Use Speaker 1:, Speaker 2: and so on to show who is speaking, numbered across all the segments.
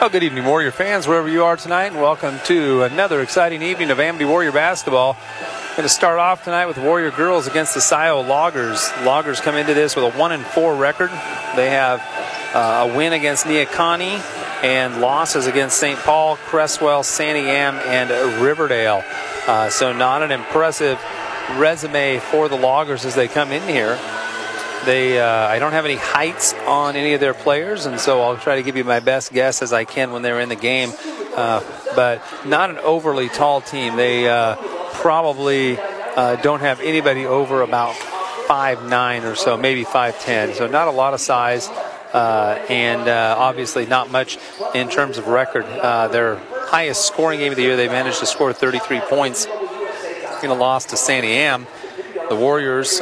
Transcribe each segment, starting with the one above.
Speaker 1: Well, good evening, Warrior fans, wherever you are tonight, and welcome to another exciting evening of Amity Warrior basketball. Going to start off tonight with Warrior girls against the Scioto Loggers. Loggers come into this with a 1-4 record. They have a win against Neocani and losses against St. Paul, Cresswell, Santiam, and Riverdale. So not an impressive resume for the Loggers as they come in here. I don't have any heights on any of their players, and so I'll try to give you my best guess as I can when they're in the game. But not an overly tall team. They probably don't have anybody over about 5'9" or so, maybe 5'10". So not a lot of size, and obviously not much in terms of record. Their highest scoring game of the year, they managed to score 33 points in a loss to Santiam. The Warriors...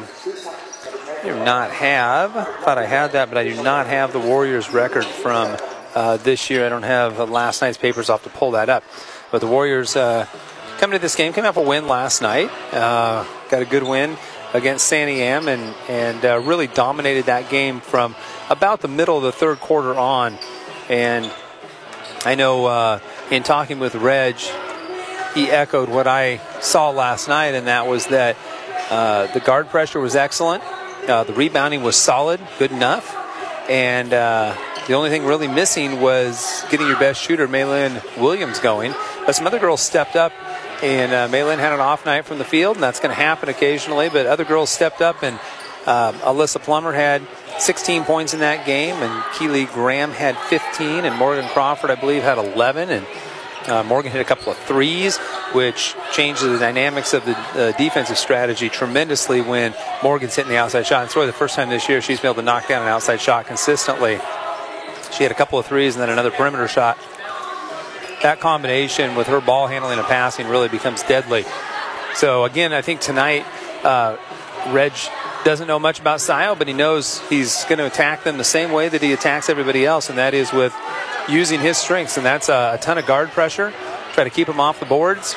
Speaker 1: I do not have, thought I had that, but I do not have the Warriors record from this year. I don't have last night's papers. I'll have to pull that up. But the Warriors coming to this game, came off a win last night. Got a good win against Santiam and really dominated that game from about the middle of the third quarter on. And I know in talking with Reg, he echoed what I saw last night, and that was that the guard pressure was excellent. The rebounding was solid, good enough. And the only thing really missing was getting your best shooter, Maylin Williams, going. But some other girls stepped up, and Maylin had an off night from the field, and that's going to happen occasionally. But other girls stepped up, and Alyssa Plummer had 16 points in that game, and Keely Graham had 15, and Morgan Crawford, I believe, had 11. And Morgan hit a couple of threes, which changed the dynamics of the defensive strategy tremendously when Morgan's hitting the outside shot. It's really the first time this year she's been able to knock down an outside shot consistently. She had a couple of threes and then another perimeter shot. That combination with her ball handling and passing really becomes deadly. So, again, I think tonight Reg doesn't know much about Scioto, but he knows he's going to attack them the same way that he attacks everybody else, and that is with using his strengths, and that's a ton of guard pressure. Try to keep him off the boards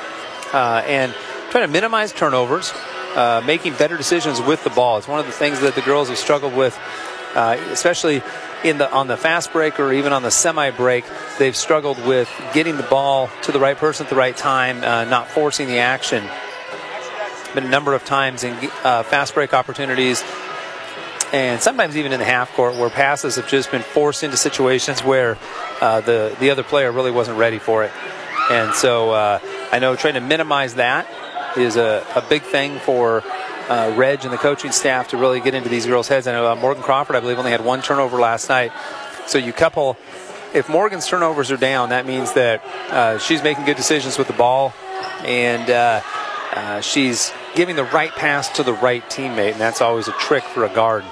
Speaker 1: and try to minimize turnovers, making better decisions with the ball. It's one of the things that the girls have struggled with, especially on the fast break or even on the semi-break. They've struggled with getting the ball to the right person at the right time, not forcing the action. Been a number of times in fast break opportunities, and sometimes even in the half court, where passes have just been forced into situations where the other player really wasn't ready for it. And so I know trying to minimize that is a big thing for Reg and the coaching staff to really get into these girls' heads. I know Morgan Crawford, I believe, only had one turnover last night. So you couple, if Morgan's turnovers are down, that means that she's making good decisions with the ball, and she's giving the right pass to the right teammate, and that's always a trick for a guard.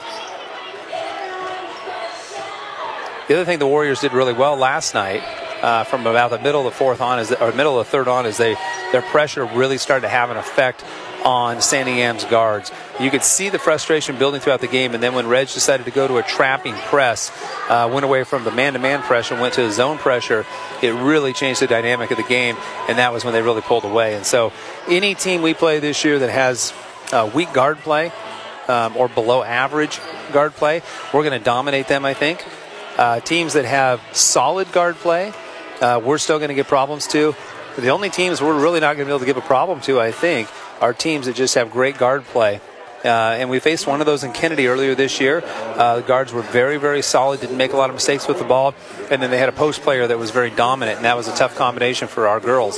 Speaker 1: The other thing the Warriors did really well last night, from about the middle of the fourth on, middle of the third on, is their pressure really started to have an effect on Santiam's guards. You could see the frustration building throughout the game, and then when Reg decided to go to a trapping press, went away from the man-to-man pressure and went to the zone pressure, it really changed the dynamic of the game, and that was when they really pulled away. And so any team we play this year that has weak guard play or below average guard play, we're going to dominate them, I think. Teams that have solid guard play, we're still going to get problems to. The only teams we're really not going to be able to give a problem to, I think, are teams that just have great guard play. And we faced one of those in Kennedy earlier this year. The guards were very, very solid, didn't make a lot of mistakes with the ball, and then they had a post player that was very dominant, and that was a tough combination for our girls.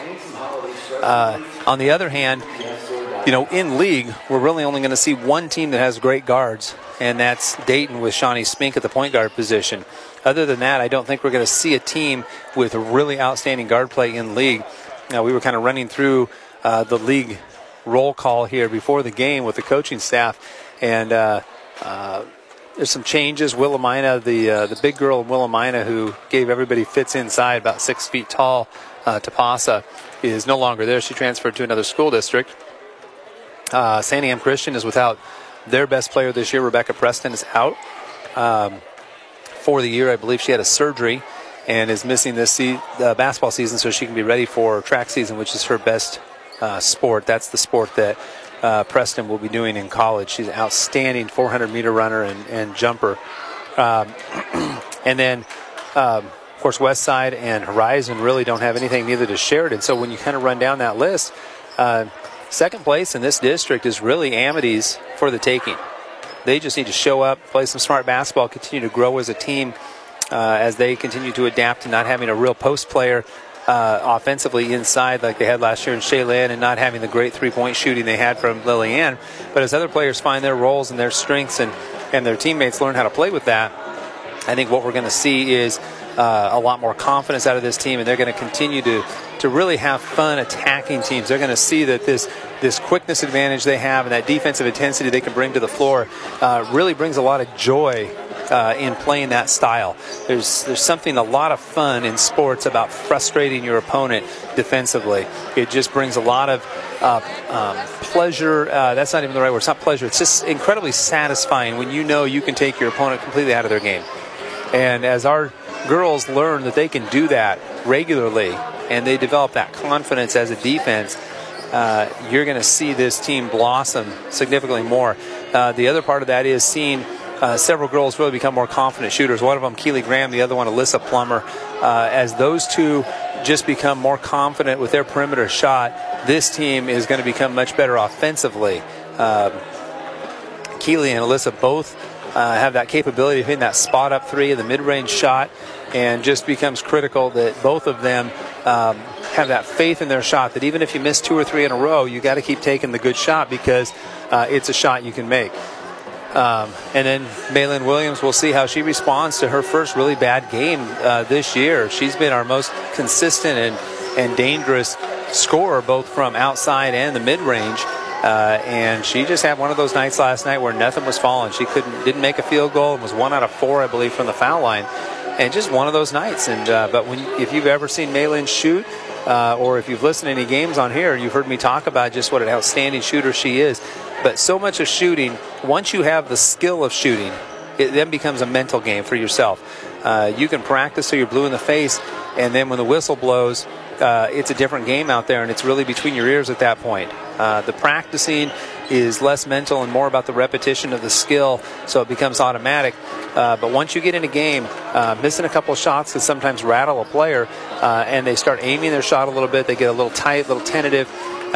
Speaker 1: On the other hand, in league, we're really only going to see one team that has great guards, and that's Dayton with Shawnee Spink at the point guard position. Other than that, I don't think we're going to see a team with really outstanding guard play in league. We were kind of running through the league roll call here before the game with the coaching staff, and there's some changes. Willamina, the big girl in Willamina who gave everybody fits inside, about 6 feet tall, Tapasa, is no longer there. She transferred to another school district. Santiam Christian is without their best player this year. Rebecca Preston is out for the year. I believe she had a surgery and is missing this basketball season so she can be ready for track season, which is her best sport. That's the sport that Preston will be doing in college. She's an outstanding 400-meter runner and jumper. And then Of course, Westside and Horizon really don't have anything, neither does Sheridan. So when you kind of run down that list, second place in this district is really Amity's for the taking. They just need to show up, play some smart basketball, continue to grow as a team as they continue to adapt to not having a real post player offensively inside like they had last year in Shaylin, and not having the great three-point shooting they had from Lillian. But as other players find their roles and their strengths and their teammates learn how to play with that, I think what we're going to see is a lot more confidence out of this team, and they're going to continue to really have fun attacking teams. They're going to see that this quickness advantage they have and that defensive intensity they can bring to the floor really brings a lot of joy in playing that style. There's something, a lot of fun in sports about frustrating your opponent defensively. It just brings a lot of pleasure. That's not even the right word. It's not pleasure. It's just incredibly satisfying when you know you can take your opponent completely out of their game. And as our girls learn that they can do that regularly and they develop that confidence as a defense, you're going to see this team blossom significantly more. The other part of that is seeing several girls really become more confident shooters. One of them, Keely Graham, the other one, Alyssa Plummer. As those two just become more confident with their perimeter shot, this team is going to become much better offensively. Keely and Alyssa both have that capability of hitting that spot up three of the mid-range shot, and just becomes critical that both of them have that faith in their shot, that even if you miss 2 or 3 in a row, you got to keep taking the good shot because it's a shot you can make. And then Maylin Williams, we'll see how she responds to her first really bad game this year. She's been our most consistent and dangerous scorer, both from outside and the mid-range. And she just had one of those nights last night where nothing was falling. She didn't make a field goal and was 1 out of 4, I believe, from the foul line. And just one of those nights. And but if you've ever seen Maylin shoot, or if you've listened to any games on here, you've heard me talk about just what an outstanding shooter she is. But so much of shooting, once you have the skill of shooting, it then becomes a mental game for yourself. You can practice till you're blue in the face, and then when the whistle blows, it's a different game out there, and it's really between your ears at that point. The practicing is less mental and more about the repetition of the skill, so it becomes automatic. But once you get in a game, missing a couple of shots can sometimes rattle a player, and they start aiming their shot a little bit. They get a little tight, a little tentative,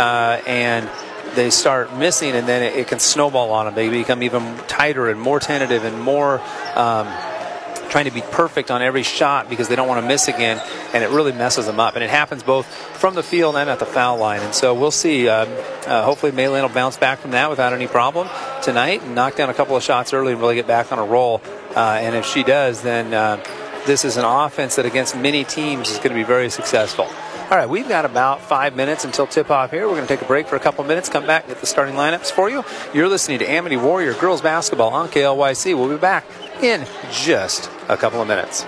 Speaker 1: and they start missing, and then it can snowball on them. They become even tighter and more tentative and more trying to be perfect on every shot because they don't want to miss again, and it really messes them up. And it happens both from the field and at the foul line. And so we'll see. Hopefully Maylin will bounce back from that without any problem tonight and knock down a couple of shots early and really get back on a roll. And if she does, then this is an offense that against many teams is going to be very successful. All right, we've got about 5 minutes until tip-off here. We're going to take a break for a couple minutes, come back, get the starting lineups for you. You're listening to Amity Warrior Girls Basketball on KLYC. We'll be back in just a couple of minutes.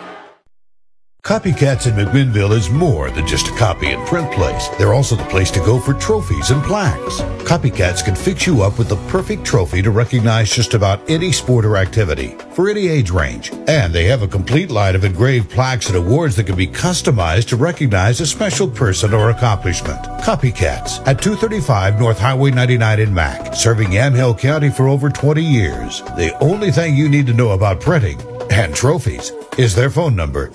Speaker 2: Copycats in McMinnville is more than just a copy and print place. They're also the place to go for trophies and plaques. Copycats can fix you up with the perfect trophy to recognize just about any sport or activity for any age range. And they have a complete line of engraved plaques and awards that can be customized to recognize a special person or accomplishment. Copycats at 235 North Highway 99 in Mack, serving Yamhill County for over 20 years. The only thing you need to know about printing and trophies is their phone number,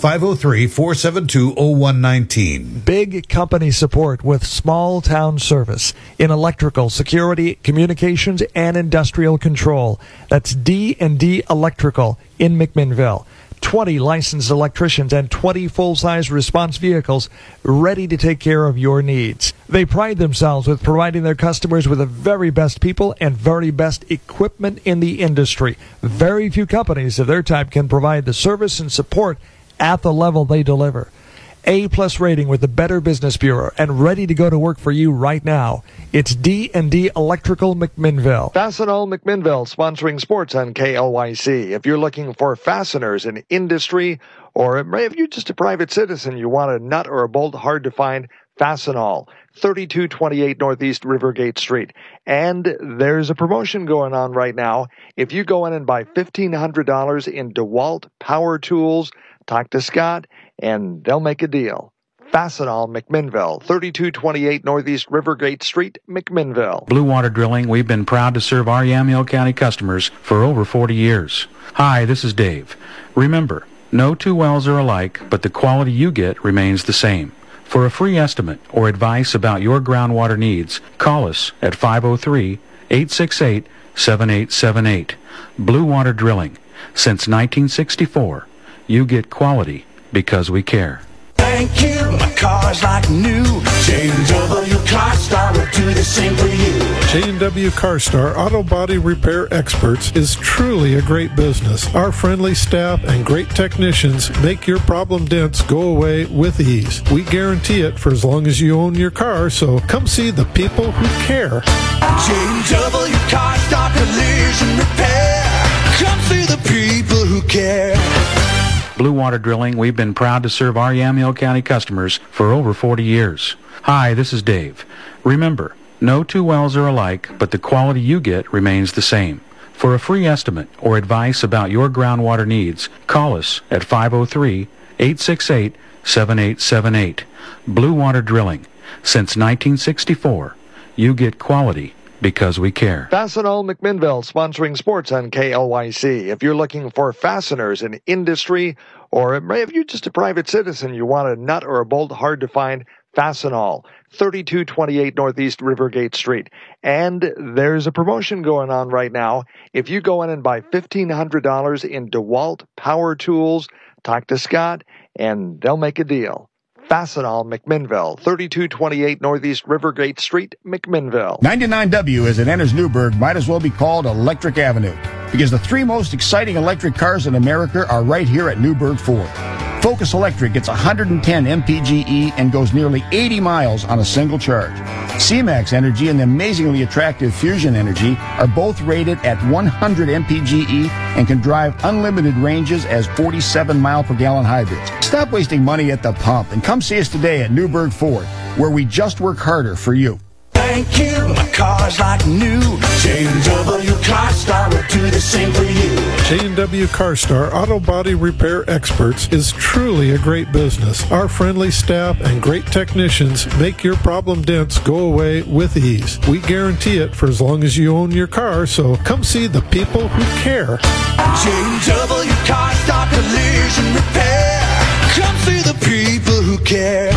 Speaker 2: 503-472-0119.
Speaker 3: Big company support with small town service in electrical, security, communications, and industrial control. That's D&D Electrical in McMinnville. 20 licensed electricians and 20 full-size response vehicles ready to take care of your needs. They pride themselves with providing their customers with the very best people and very best equipment in the industry. Very few companies of their type can provide the service and support at the level they deliver. A-plus rating with the Better Business Bureau and ready to go to work for you right now. It's D&D Electrical McMinnville. Fastenal McMinnville sponsoring sports on KLYC. If you're looking for fasteners in industry, or if you're just a private citizen, you want a nut or a bolt hard to find, Fastenal, 3228 Northeast Rivergate Street. And there's a promotion going on right now. If you go in and buy $1,500 in DeWalt power tools, talk to Scott, and they'll make a deal. Fastenal, McMinnville, 3228 Northeast Rivergate Street, McMinnville.
Speaker 4: Blue Water Drilling, we've been proud to serve our Yamhill County customers for over 40 years. Hi, this is Dave. Remember, No two wells are alike, but the quality you get remains the same. For a free estimate or advice about your groundwater needs, call us at 503-868-7878. Blue Water Drilling. Since 1964, you get quality because we care.
Speaker 5: Thank you, my car's like new. J&W CarStar will do the same for you.
Speaker 6: J&W CarStar Auto Body Repair Experts is truly a great business. Our friendly staff and great technicians make your problem dents go away with ease. We guarantee it for as long as you own your car, so come see the people who care.
Speaker 5: J&W CarStar Collision Repair. Come see the people who care.
Speaker 4: Blue Water Drilling, we've been proud to serve our Yamhill County customers for over 40 years. Hi, this is Dave. Remember, no two wells are alike, but the quality you get remains the same. For a free estimate or advice about your groundwater needs, call us at 503-868-7878. Blue Water Drilling. Since 1964, you get quality because we care.
Speaker 3: Fastenal McMinnville sponsoring sports on KLYC. If you're looking for fasteners in industry, or if you're just a private citizen, you want a nut or a bolt hard to find, Fastenal, 3228 Northeast Rivergate Street. And there's a promotion going on right now. If you go in and buy $1,500 in DeWalt power tools, talk to Scott, and they'll make a deal. Fastenal, McMinnville, 3228 Northeast Rivergate Street, McMinnville.
Speaker 7: 99W, as it enters Newburgh, might as well be called Electric Avenue, because the three most exciting electric cars in America are right here at Newburgh Ford. Focus Electric gets 110 mpge and goes nearly 80 miles on a single charge. C-Max Energy and the amazingly attractive Fusion Energy are both rated at 100 mpge and can drive unlimited ranges as 47-mile-per-gallon hybrids. Stop wasting money at the pump and come see us today at Newburgh Ford, where we just work harder for you.
Speaker 5: Thank you, my car's like new. J&W CarStar will do the same for you.
Speaker 6: J&W CarStar Auto Body Repair Experts is truly a great business. Our friendly staff and great technicians make your problem dents go away with ease. We guarantee it for as long as you own your car, so come see the people who care.
Speaker 5: J&W CarStar Collision Repair. Come see the people who care.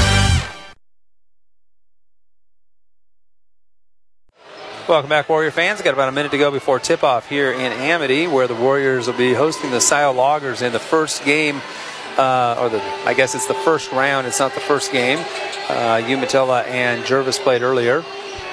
Speaker 1: Welcome back, Warrior fans. Got about a minute to go before tip-off here in Amity, where the Warriors will be hosting the Scioto Loggers in the first game, I guess it's the first round. It's not the first game. Umatilla and Jervis played earlier.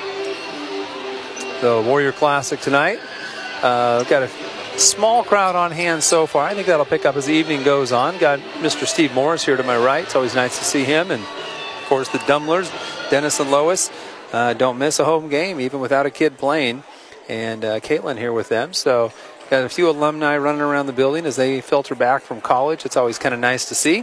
Speaker 1: The Warrior Classic tonight. We've got a small crowd on hand so far. I think that'll pick up as the evening goes on. Got Mr. Steve Morris here to my right. It's always nice to see him. And, of course, the Dumblers, Dennis and Lois. Don't miss a home game, even without a kid playing. And Caitlin here with them. So got a few alumni running around the building as they filter back from college. It's always kind of nice to see.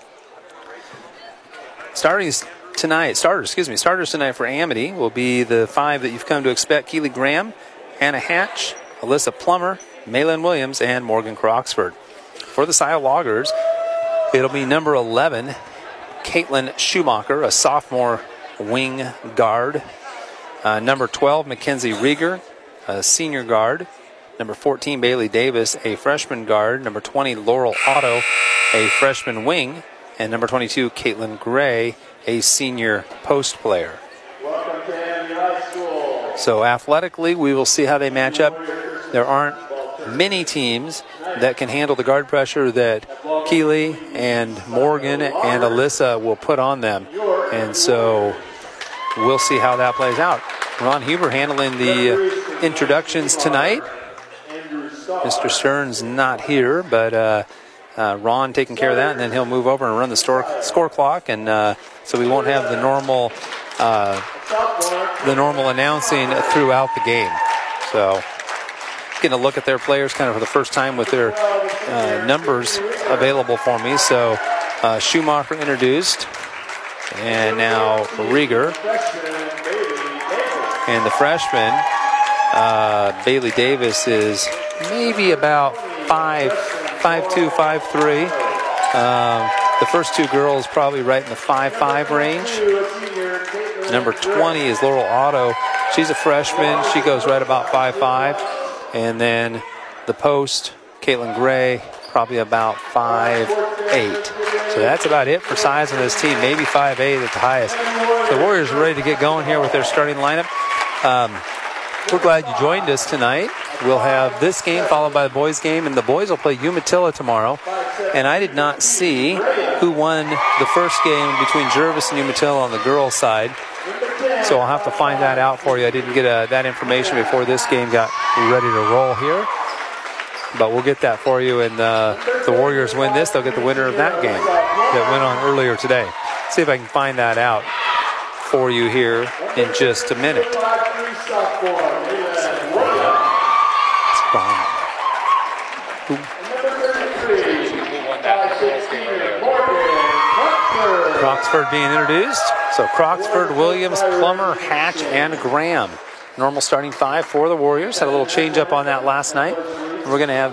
Speaker 1: Starters tonight for Amity will be the five that you've come to expect: Keely Graham, Hannah Hatch, Alyssa Plummer, Maylin Williams, and Morgan Croxford. For the Scioto Loggers, it'll be number 11, Caitlin Schumacher, a sophomore wing guard. Number 12, Mackenzie Rieger, a senior guard. Number 14, Bailey Davis, a freshman guard. Number 20, Laurel Otto, a freshman wing. And number 22, Caitlin Gray, a senior post player. So athletically, we will see how they match up. There aren't many teams that can handle the guard pressure that Keely and Morgan and Alyssa will put on them. And so we'll see how that plays out. Ron Huber handling the introductions tonight. Mr. Stern's not here, but Ron taking care of that, and then he'll move over and run the score clock, and so we won't have the normal announcing throughout the game. So getting a look at their players kind of for the first time with their numbers available for me. So Schumacher introduced, and now Rieger. And the freshman, Bailey Davis, is maybe about 5'2", 5'3". The first two girls probably right in the 5'5" range. Number 20 is Laurel Otto. She's a freshman. She goes right about 5'5". And then the post, Caitlin Gray, probably about 5'8". So that's about it for size on this team, maybe 5'8" at the highest. The Warriors are ready to get going here with their starting lineup. We're glad you joined us tonight. We'll have this game followed by the boys' game, and the boys will play Umatilla tomorrow. And I did not see who won the first game between Jervis and Umatilla on the girls' side. So I'll have to find that out for you. I didn't get that information before this game got ready to roll here. But we'll get that for you. And if the Warriors win this, they'll get the winner of that game that went on earlier today. See if I can find that out for you here in just a minute. Croxford being introduced. So Croxford, Williams, Plummer, Hatch, and Graham. Normal starting five for the Warriors. Had a little change up on that last night. We're going to have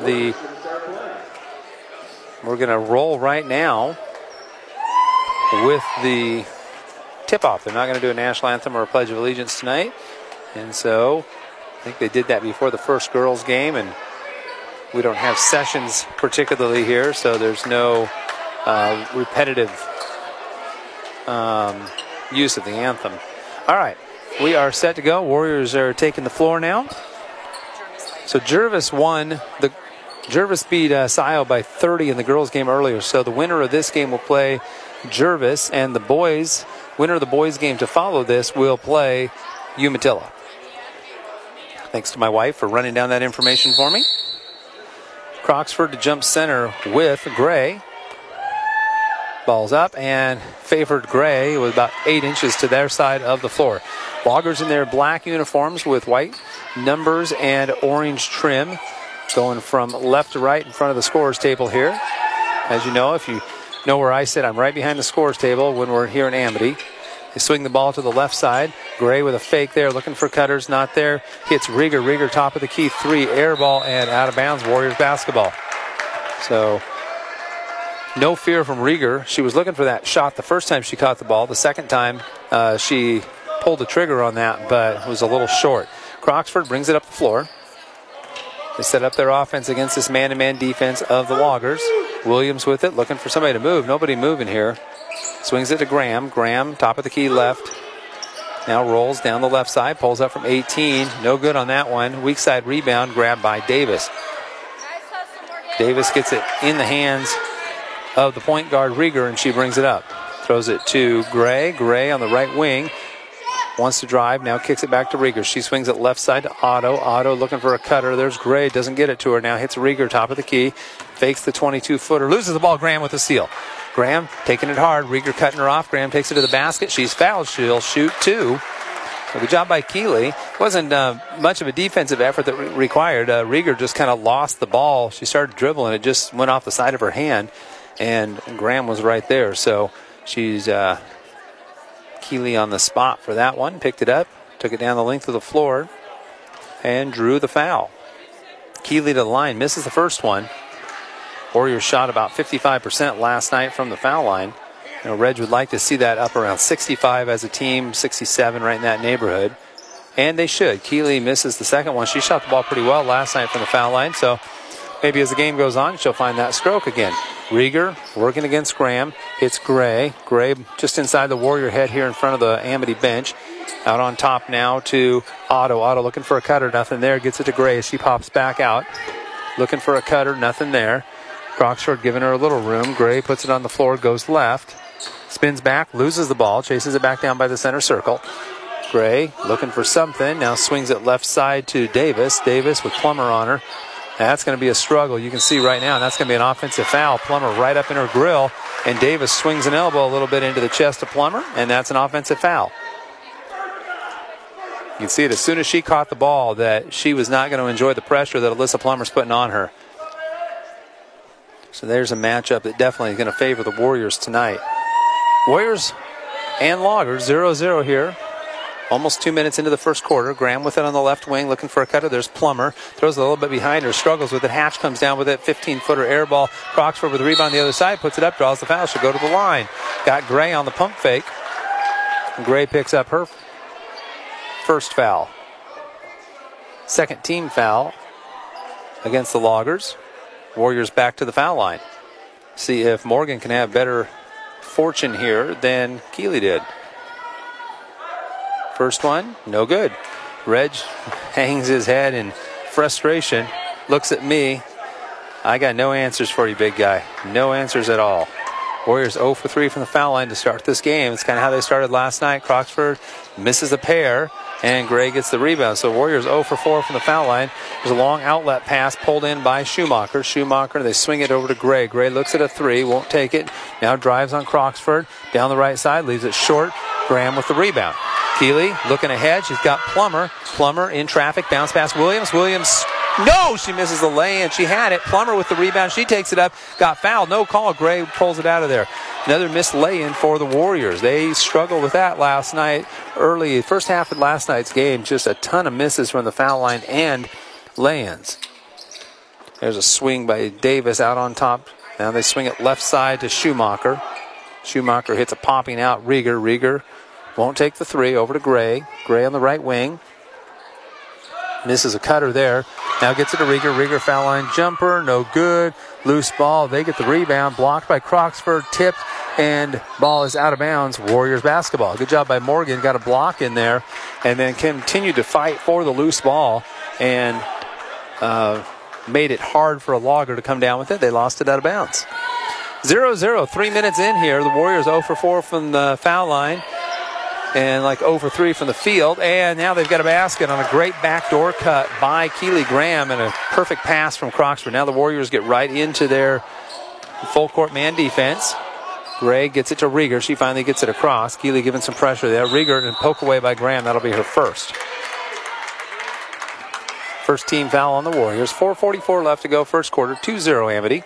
Speaker 1: we're going to roll right now with the tip-off. They're not going to do a national anthem or a Pledge of Allegiance tonight. And so I think they did that before the first girls game, and we don't have sessions particularly here, so there's no repetitive use of the anthem. All right, we are set to go. Warriors are taking the floor now. So Jervis beat Scio by 30 in the girls' game earlier. So the winner of this game will play Jervis, and the winner of the boys' game to follow this will play Umatilla. Thanks to my wife for running down that information for me. Croxford to jump center with Gray. Ball's up and favored Gray with about 8 inches to their side of the floor. Loggers in their black uniforms with white numbers and orange trim, going from left to right in front of the scorers table here. As you know, if you know where I sit, I'm right behind the scorers table when we're here in Amity. They swing the ball to the left side. Gray with a fake there, looking for cutters, not there. Hits Rieger. Rieger top of the key, 3, air ball, and out of bounds, Warriors basketball. So no fear from Rieger. She was looking for that shot the first time she caught the ball. The second time she pulled the trigger on that, but it was a little short. Croxford brings it up the floor. They set up their offense against this man-to-man defense of the Loggers. Williams with it, looking for somebody to move. Nobody moving here. Swings it to Graham. Graham, top of the key left. Now rolls down the left side. Pulls up from 18. No good on that one. Weak side rebound grabbed by Davis. Davis gets it in the hands of the point guard Rieger, and she brings it up. Throws it to Gray. Gray on the right wing. Wants to drive. Now kicks it back to Rieger. She swings it left side to Otto. Otto looking for a cutter. There's Gray. Doesn't get it to her. Now hits Rieger top of the key. Fakes the 22-footer. Loses the ball. Graham with the steal. Graham taking it hard. Rieger cutting her off. Graham takes it to the basket. She's fouled. She'll shoot 2. So good job by Keeley. Wasn't much of a defensive effort that required. Rieger just kind of lost the ball. She started dribbling. It just went off the side of her hand. And Graham was right there. So she's Keeley on the spot for that one. Picked it up. Took it down the length of the floor. And drew the foul. Keeley to the line. Misses the first one. Warriors shot about 55% last night from the foul line. You know, Reg would like to see that up around 65 as a team, 67 right in that neighborhood. And they should. Keeley misses the second one. She shot the ball pretty well last night from the foul line. So maybe as the game goes on, she'll find that stroke again. Rieger working against Graham. Hits Gray. Gray just inside the Warrior head here in front of the Amity bench. Out on top now to Otto. Otto looking for a cutter. Nothing there. Gets it to Gray as she pops back out. Looking for a cutter. Nothing there. Croxford giving her a little room. Gray puts it on the floor. Goes left. Spins back. Loses the ball. Chases it back down by the center circle. Gray looking for something. Now swings it left side to Davis. Davis with Plummer on her. That's going to be a struggle. You can see right now, and that's going to be an offensive foul. Plummer right up in her grill, and Davis swings an elbow a little bit into the chest of Plummer, and that's an offensive foul. You can see it as soon as she caught the ball that she was not going to enjoy the pressure that Alyssa Plummer's putting on her. So there's a matchup that definitely is going to favor the Warriors tonight. Warriors and Loggers, 0-0 here. Almost 2 minutes into the first quarter. Graham with it on the left wing, looking for a cutter. There's Plummer. Throws it a little bit behind her, struggles with it. Hatch comes down with it. 15-footer air ball. Croxford with the rebound on the other side. Puts it up, draws the foul. She'll go to the line. Got Gray on the pump fake. And Gray picks up her first foul. Second team foul against the Loggers. Warriors back to the foul line. See if Morgan can have better fortune here than Keeley did. First one, no good. Reg hangs his head in frustration, looks at me. I got no answers for you, big guy. No answers at all. Warriors 0 for 3 from the foul line to start this game. It's kind of how they started last night. Croxford misses a pair, and Gray gets the rebound. So Warriors 0 for 4 from the foul line. There's a long outlet pass pulled in by Schumacher. Schumacher, they swing it over to Gray. Gray looks at a three, won't take it. Now drives on Croxford. Down the right side, leaves it short. Graham with the rebound. Keeley looking ahead. She's got Plummer. Plummer in traffic. Bounce pass Williams. Williams. No, she misses the lay-in. She had it. Plummer with the rebound. She takes it up. Got fouled. No call. Gray pulls it out of there. Another missed lay-in for the Warriors. They struggled with that last night. Early, first half of last night's game, just a ton of misses from the foul line and lay-ins. There's a swing by Davis out on top. Now they swing it left side to Schumacher. Schumacher hits a popping out. Rieger won't take the three. Over to Gray. Gray on the right wing. Misses a cutter there. Now gets it to Rieger. Rieger foul line jumper. No good. Loose ball. They get the rebound. Blocked by Croxford. Tipped. And ball is out of bounds. Warriors basketball. Good job by Morgan. Got a block in there. And then continued to fight for the loose ball. And made it hard for a Logger to come down with it. They lost it out of bounds. 0-0. 3 minutes in here. The Warriors 0 for 4 from the foul line. And like 0 for 3 from the field. And now they've got a basket on a great backdoor cut by Keeley Graham and a perfect pass from Croxford. Now the Warriors get right into their full court man defense. Gray gets it to Rieger. She finally gets it across. Keeley giving some pressure there. Rieger and poke away by Graham. That'll be her first. First team foul on the Warriors. 4:44 left to go first quarter. 2-0 Amity.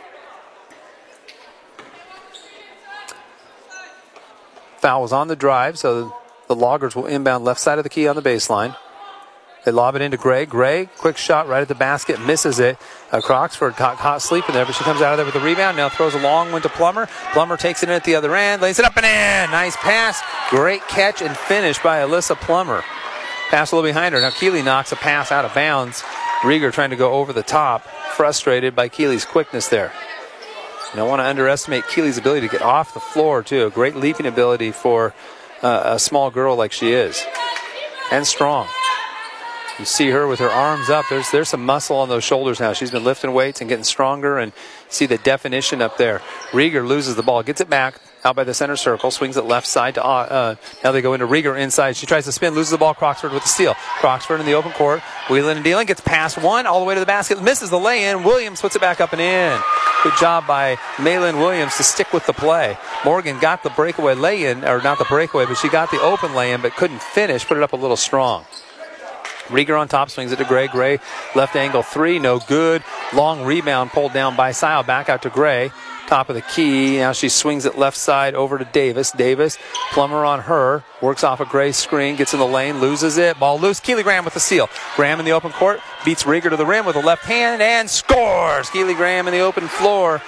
Speaker 1: Foul was on the drive, so the Loggers will inbound left side of the key on the baseline. They lob it into Gray. Gray, quick shot right at the basket, misses it. Croxford caught sleeping there, but she comes out of there with a rebound. Now throws a long one to Plummer. Plummer takes it in at the other end, lays it up and in. Nice pass. Great catch and finish by Alyssa Plummer. Pass a little behind her. Now Keeley knocks a pass out of bounds. Rieger trying to go over the top, frustrated by Keeley's quickness there. You don't want to underestimate Keeley's ability to get off the floor, too. A great leaping ability for a small girl like she is. And strong. You see her with her arms up. There's some muscle on those shoulders now. She's been lifting weights and getting stronger, and see the definition up there. Rieger loses the ball, gets it back out by the center circle, swings it left side to now they go into Rieger inside. She tries to spin, loses the ball. Croxford with the steal. Croxford in the open court, wheeling and dealing, gets past one all the way to the basket, misses the lay-in. Williams puts it back up and in. Good job by Maylin Williams to stick with the play. Morgan got the breakaway lay-in, or not the breakaway, but she got the open lay-in, but couldn't finish. Put it up a little strong. Rieger on top, swings it to Gray. Gray, left angle three, no good. Long rebound pulled down by Sile. Back out to Gray. Top of the key. Now she swings it left side over to Davis. Davis, Plummer on her. Works off a Gray screen. Gets in the lane. Loses it. Ball loose. Keeley Graham with the steal. Graham in the open court. Beats Rieger to the rim with a left hand and scores. Keeley Graham in the open floor.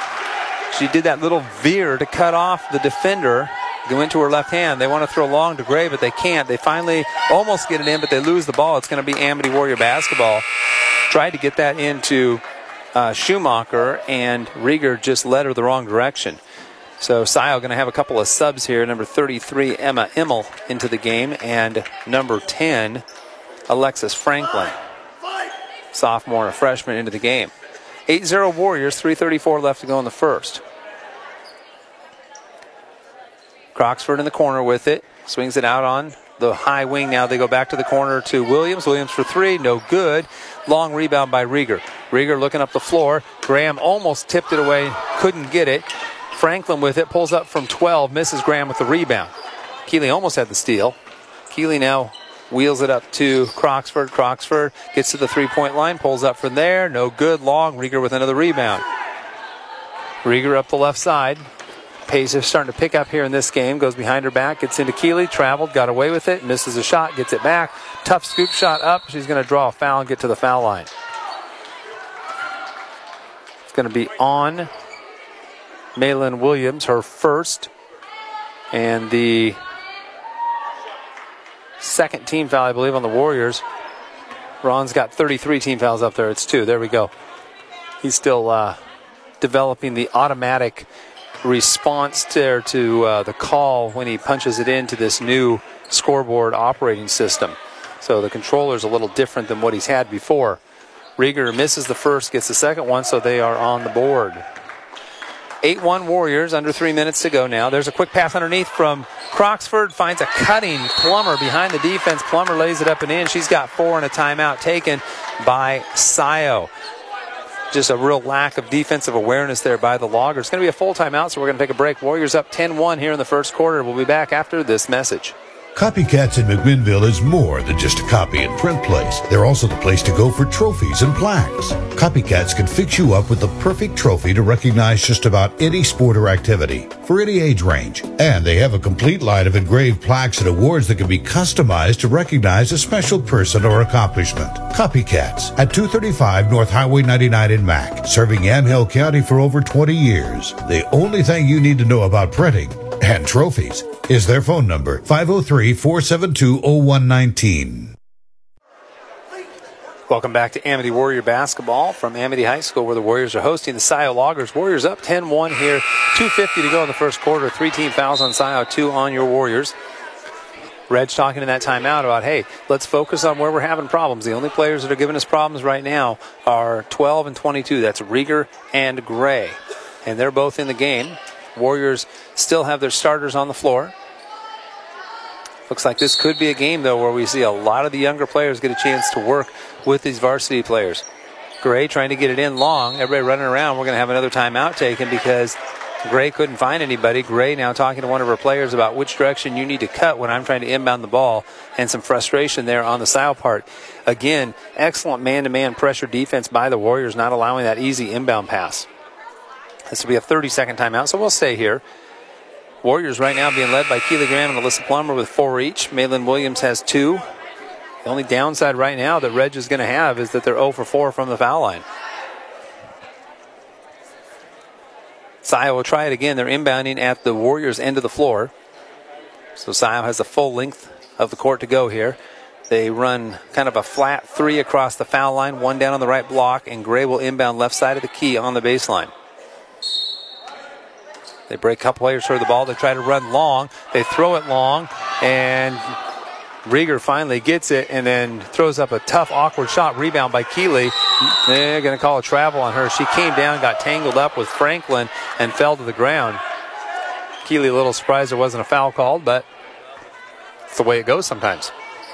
Speaker 1: She did that little veer to cut off the defender. Go into her left hand. They want to throw long to Gray, but they can't. They finally almost get it in, but they lose the ball. It's going to be Amity Warrior basketball. Tried to get that into Schumacher, and Rieger just led her the wrong direction. So Sile going to have a couple of subs here. Number 33, Emma Immel, into the game, and number 10, Alexis Franklin, sophomore and a freshman, into the game. 8-0 Warriors, 3:34 left to go in the first. Croxford in the corner with it. Swings it out on the high wing. Now they go back to the corner to Williams. Williams for three. No good. Long rebound by Rieger. Rieger looking up the floor. Graham almost tipped it away. Couldn't get it. Franklin with it. Pulls up from 12. Misses Graham with the rebound. Keeley almost had the steal. Keeley now wheels it up to Croxford. Croxford gets to the three-point line. Pulls up from there. No good. Long. Rieger with another rebound. Rieger up the left side. Pace is starting to pick up here in this game. Goes behind her back, gets into Keeley, traveled, got away with it, misses a shot, gets it back. Tough scoop shot up. She's going to draw a foul and get to the foul line. It's going to be on Maylin Williams, her first, and the second team foul, I believe, on the Warriors. Ron's got 33 team fouls up there. It's two. There we go. He's still developing the automatic response there to the call when he punches it into this new scoreboard operating system. So the controller's a little different than what he's had before. Rieger misses the first, gets the second one, so they are on the board. 8-1 Warriors, under 3 minutes to go now. There's a quick pass underneath from Croxford, finds a cutting Plummer behind the defense. Plummer lays it up and in. She's got 4 and a timeout taken by Scio. Just a real lack of defensive awareness there by the Loggers. It's going to be a full timeout, so we're going to take a break. Warriors up 10-1 here in the first quarter. We'll be back after this message.
Speaker 2: Copycats in McMinnville is more than just a copy and print place. They're also the place to go for trophies and plaques. Copycats can fix you up with the perfect trophy to recognize just about any sport or activity for any age range. And they have a complete line of engraved plaques and awards that can be customized to recognize a special person or accomplishment. Copycats at 235 North Highway 99 in Mac, serving Yamhill County for over 20 years. The only thing you need to know about printing and trophies is their phone number, 503-472-0119.
Speaker 1: Welcome back to Amity Warrior Basketball from Amity High School, where the Warriors are hosting the Scio Loggers. Warriors up 10-1 here, 2:50 to go in the first quarter. 3 team fouls on Scio, 2 on your Warriors. Reg talking in that timeout about, hey, let's focus on where we're having problems. The only players that are giving us problems right now are 12 and 22. That's Rieger and Gray. And they're both in the game. Warriors still have their starters on the floor. Looks like this could be a game, though, where we see a lot of the younger players get a chance to work with these varsity players. Gray trying to get it in long. Everybody running around. We're going to have another timeout taken because Gray couldn't find anybody. Gray now talking to one of her players about which direction you need to cut when I'm trying to inbound the ball, and some frustration there on the Scio part. Again, excellent man-to-man pressure defense by the Warriors, not allowing that easy inbound pass. This will be a 30-second timeout, so we'll stay here. Warriors right now being led by Keely Graham and Alyssa Plummer with 4 each. Malin Williams has 2. The only downside right now that Reg is going to have is that they're 0 for 4 from the foul line. Scio will try it again. They're inbounding at the Warriors' end of the floor. So Scio has the full length of the court to go here. They run kind of a flat 3 across the foul line, 1 down on the right block, and Gray will inbound left side of the key on the baseline. They break a couple players toward the ball. They try to run long. They throw it long, and Rieger finally gets it and then throws up a tough, awkward shot. Rebound by Keeley. They're going to call a travel on her. She came down, got tangled up with Franklin, and fell to the ground. Keeley a little surprised there wasn't a foul called, but it's the way it goes sometimes.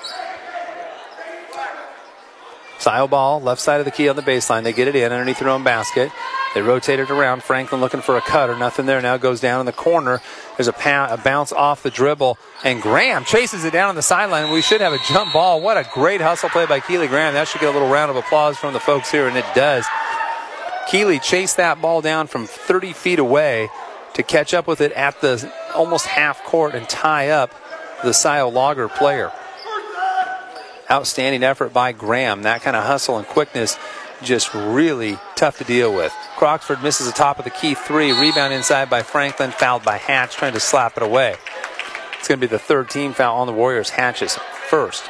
Speaker 1: Scio ball, left side of the key on the baseline. They get it in underneath their own basket. They rotate it around. Franklin looking for a cutter. Nothing there. Now goes down in the corner. There's a bounce off the dribble. And Graham chases it down on the sideline. We should have a jump ball. What a great hustle play by Keely Graham. That should get a little round of applause from the folks here, and it does. Keely chased that ball down from 30 feet away to catch up with it at the almost half court and tie up the Scio Logger player. Outstanding effort by Graham. That kind of hustle and quickness, just really tough to deal with. Croxford misses the top of the key 3. Rebound inside by Franklin. Fouled by Hatch, trying to slap it away. It's going to be the 3rd team foul on the Warriors. Hatch's first.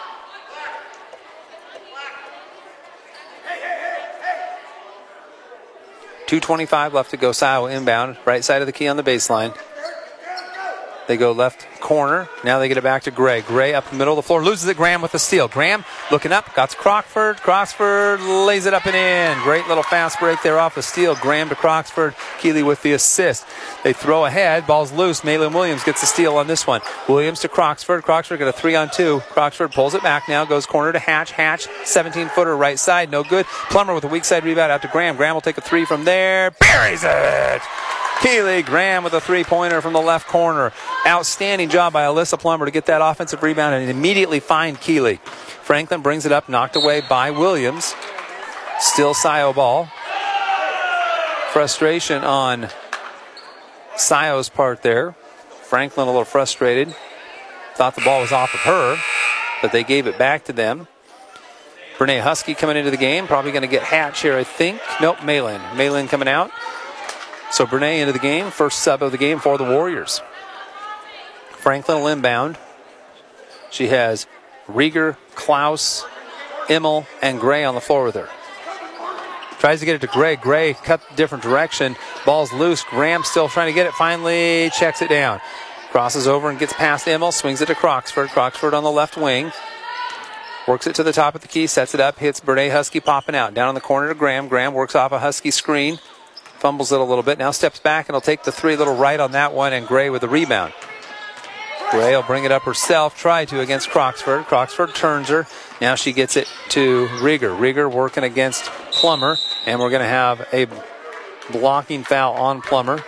Speaker 1: .225 left to go. Scio inbound. Right side of the key on the baseline. They go left corner. Now they get it back to Gray. Gray up the middle of the floor. Loses it. Graham with the steal. Graham looking up. Got to Croxford. Croxford lays it up and in. Great little fast break there off the steal. Graham to Croxford. Keeley with the assist. They throw ahead. Ball's loose. Malin Williams gets the steal on this one. Williams to Croxford. Croxford got a 3-on-2. Croxford pulls it back now. Goes corner to Hatch. Hatch, 17-footer right side. No good. Plummer with a weak side rebound out to Graham. Graham will take a 3 from there. Buries it! Keely Graham with a 3-pointer from the left corner. Outstanding job by Alyssa Plummer to get that offensive rebound and immediately find Keely. Franklin brings it up, knocked away by Williams. Still Scio ball. Frustration on Scio's part there. Franklin a little frustrated. Thought the ball was off of her, but they gave it back to them. Brene Husky coming into the game. Probably going to get Hatch here, I think. Nope, Malin. Malin coming out. So Brene into the game, first sub of the game for the Warriors. Franklin will inbound. She has Rieger, Klaus, Immel, and Gray on the floor with her. Tries to get it to Gray. Gray cut different direction. Ball's loose. Graham still trying to get it. Finally checks it down. Crosses over and gets past Immel. Swings it to Croxford. Croxford on the left wing. Works it to the top of the key. Sets it up. Hits Bernay Husky popping out. Down in the corner to Graham. Graham works off a Husky screen. Fumbles it a little bit. Now steps back and will take the three. Little right on that one. And Gray with the rebound. Gray will bring it up herself. Try to against Croxford. Croxford turns her. Now she gets it to Rieger. Rieger working against Plummer. And we're going to have a blocking foul on Plummer.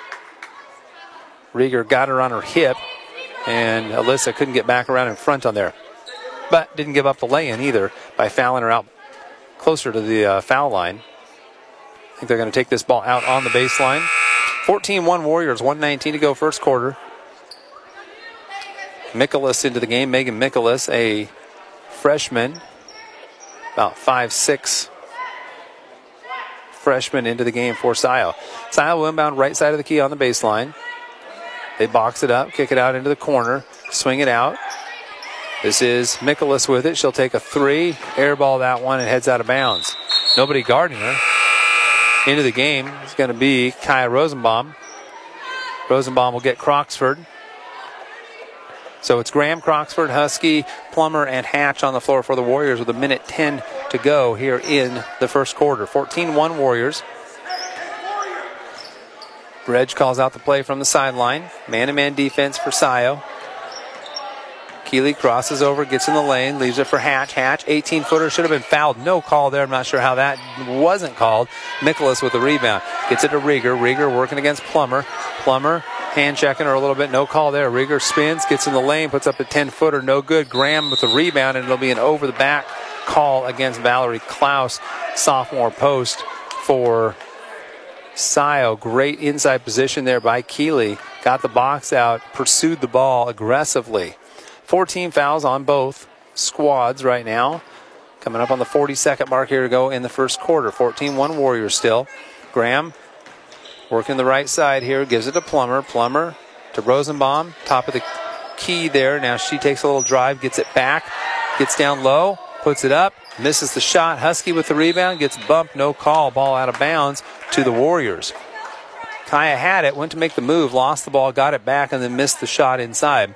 Speaker 1: Rieger got her on her hip. And Alyssa couldn't get back around in front on there. But didn't give up the lay-in either by fouling her out closer to the foul line. I think they're going to take this ball out on the baseline. 14-1 Warriors, 1:19 to go first quarter. Mikolas into the game. Megan Mikolas, a freshman, about 5'6" freshman into the game for Scio. Scio will inbound right side of the key on the baseline. They box it up, kick it out into the corner, swing it out. This is Mikolas with it. She'll take a three, airball that one, and heads out of bounds. Nobody guarding her. Into the game is going to be Kaya Rosenbaum. Rosenbaum will get Croxford. So it's Graham, Croxford, Husky, Plummer, and Hatch on the floor for the Warriors with 1:10 to go here in the first quarter. 14-1 Warriors. Reg calls out the play from the sideline. Man-to-man defense for Scio. Keeley crosses over, gets in the lane, leaves it for Hatch. Hatch, 18-footer, should have been fouled. No call there. I'm not sure how that wasn't called. Mikolas with the rebound. Gets it to Rieger. Rieger working against Plummer. Plummer hand checking her a little bit. No call there. Rieger spins, gets in the lane, puts up a 10-footer. No good. Graham with the rebound, and it'll be an over-the-back call against Valerie Klaus. Sophomore post for Scio. Great inside position there by Keeley. Got the box out, pursued the ball aggressively. 14 fouls on both squads right now. Coming up on the 42nd mark here to go in the first quarter. 14-1 Warriors still. Graham working the right side here. Gives it to Plummer. Plummer to Rosenbaum. Top of the key there. Now she takes a little drive. Gets it back. Gets down low. Puts it up. Misses the shot. Husky with the rebound. Gets bumped. No call. Ball out of bounds to the Warriors. Kaya had it. Went to make the move. Lost the ball. Got it back and then missed the shot inside.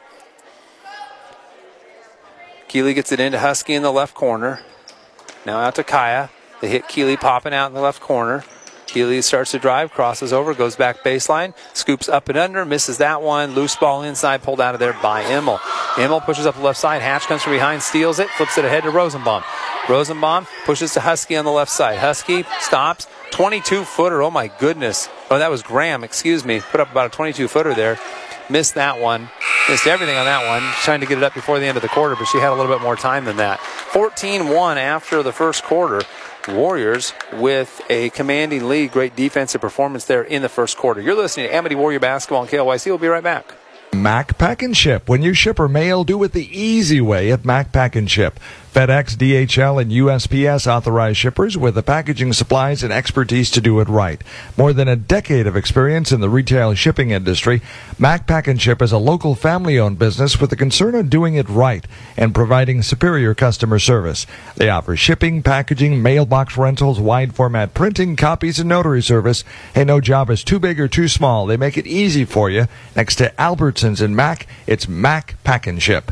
Speaker 1: Keeley gets it into Husky in the left corner. Now out to Kaya. They hit Keeley popping out in the left corner. Keeley starts to drive, crosses over, goes back baseline, scoops up and under, misses that one. Loose ball inside, pulled out of there by Immel. Immel pushes up the left side. Hatch comes from behind, steals it, flips it ahead to Rosenbaum. Rosenbaum pushes to Husky on the left side. Husky stops. 22-footer. Oh, my goodness. Oh, that was Graham. Excuse me. Put up about a 22-footer there. Missed that one. Missed everything on that one. Trying to get it up before the end of the quarter, but she had a little bit more time than that. 14-1 after the first quarter. Warriors with a commanding lead. Great defensive performance there in the first quarter. You're listening to Amity Warrior Basketball on KLYC. We'll be right back.
Speaker 3: Mac Pack and Ship. When you ship or mail, do it the easy way at Mac Pack and Ship. FedEx, DHL, and USPS authorized shippers with the packaging supplies and expertise to do it right. More than a decade of experience in the retail shipping industry, Mac Pack and Ship is a local family-owned business with the concern of doing it right and providing superior customer service. They offer shipping, packaging, mailbox rentals, wide-format printing, copies, and notary service. Hey, no job is too big or too small. They make it easy for you. Next to Albertsons and Mac, it's Mac Pack and Ship.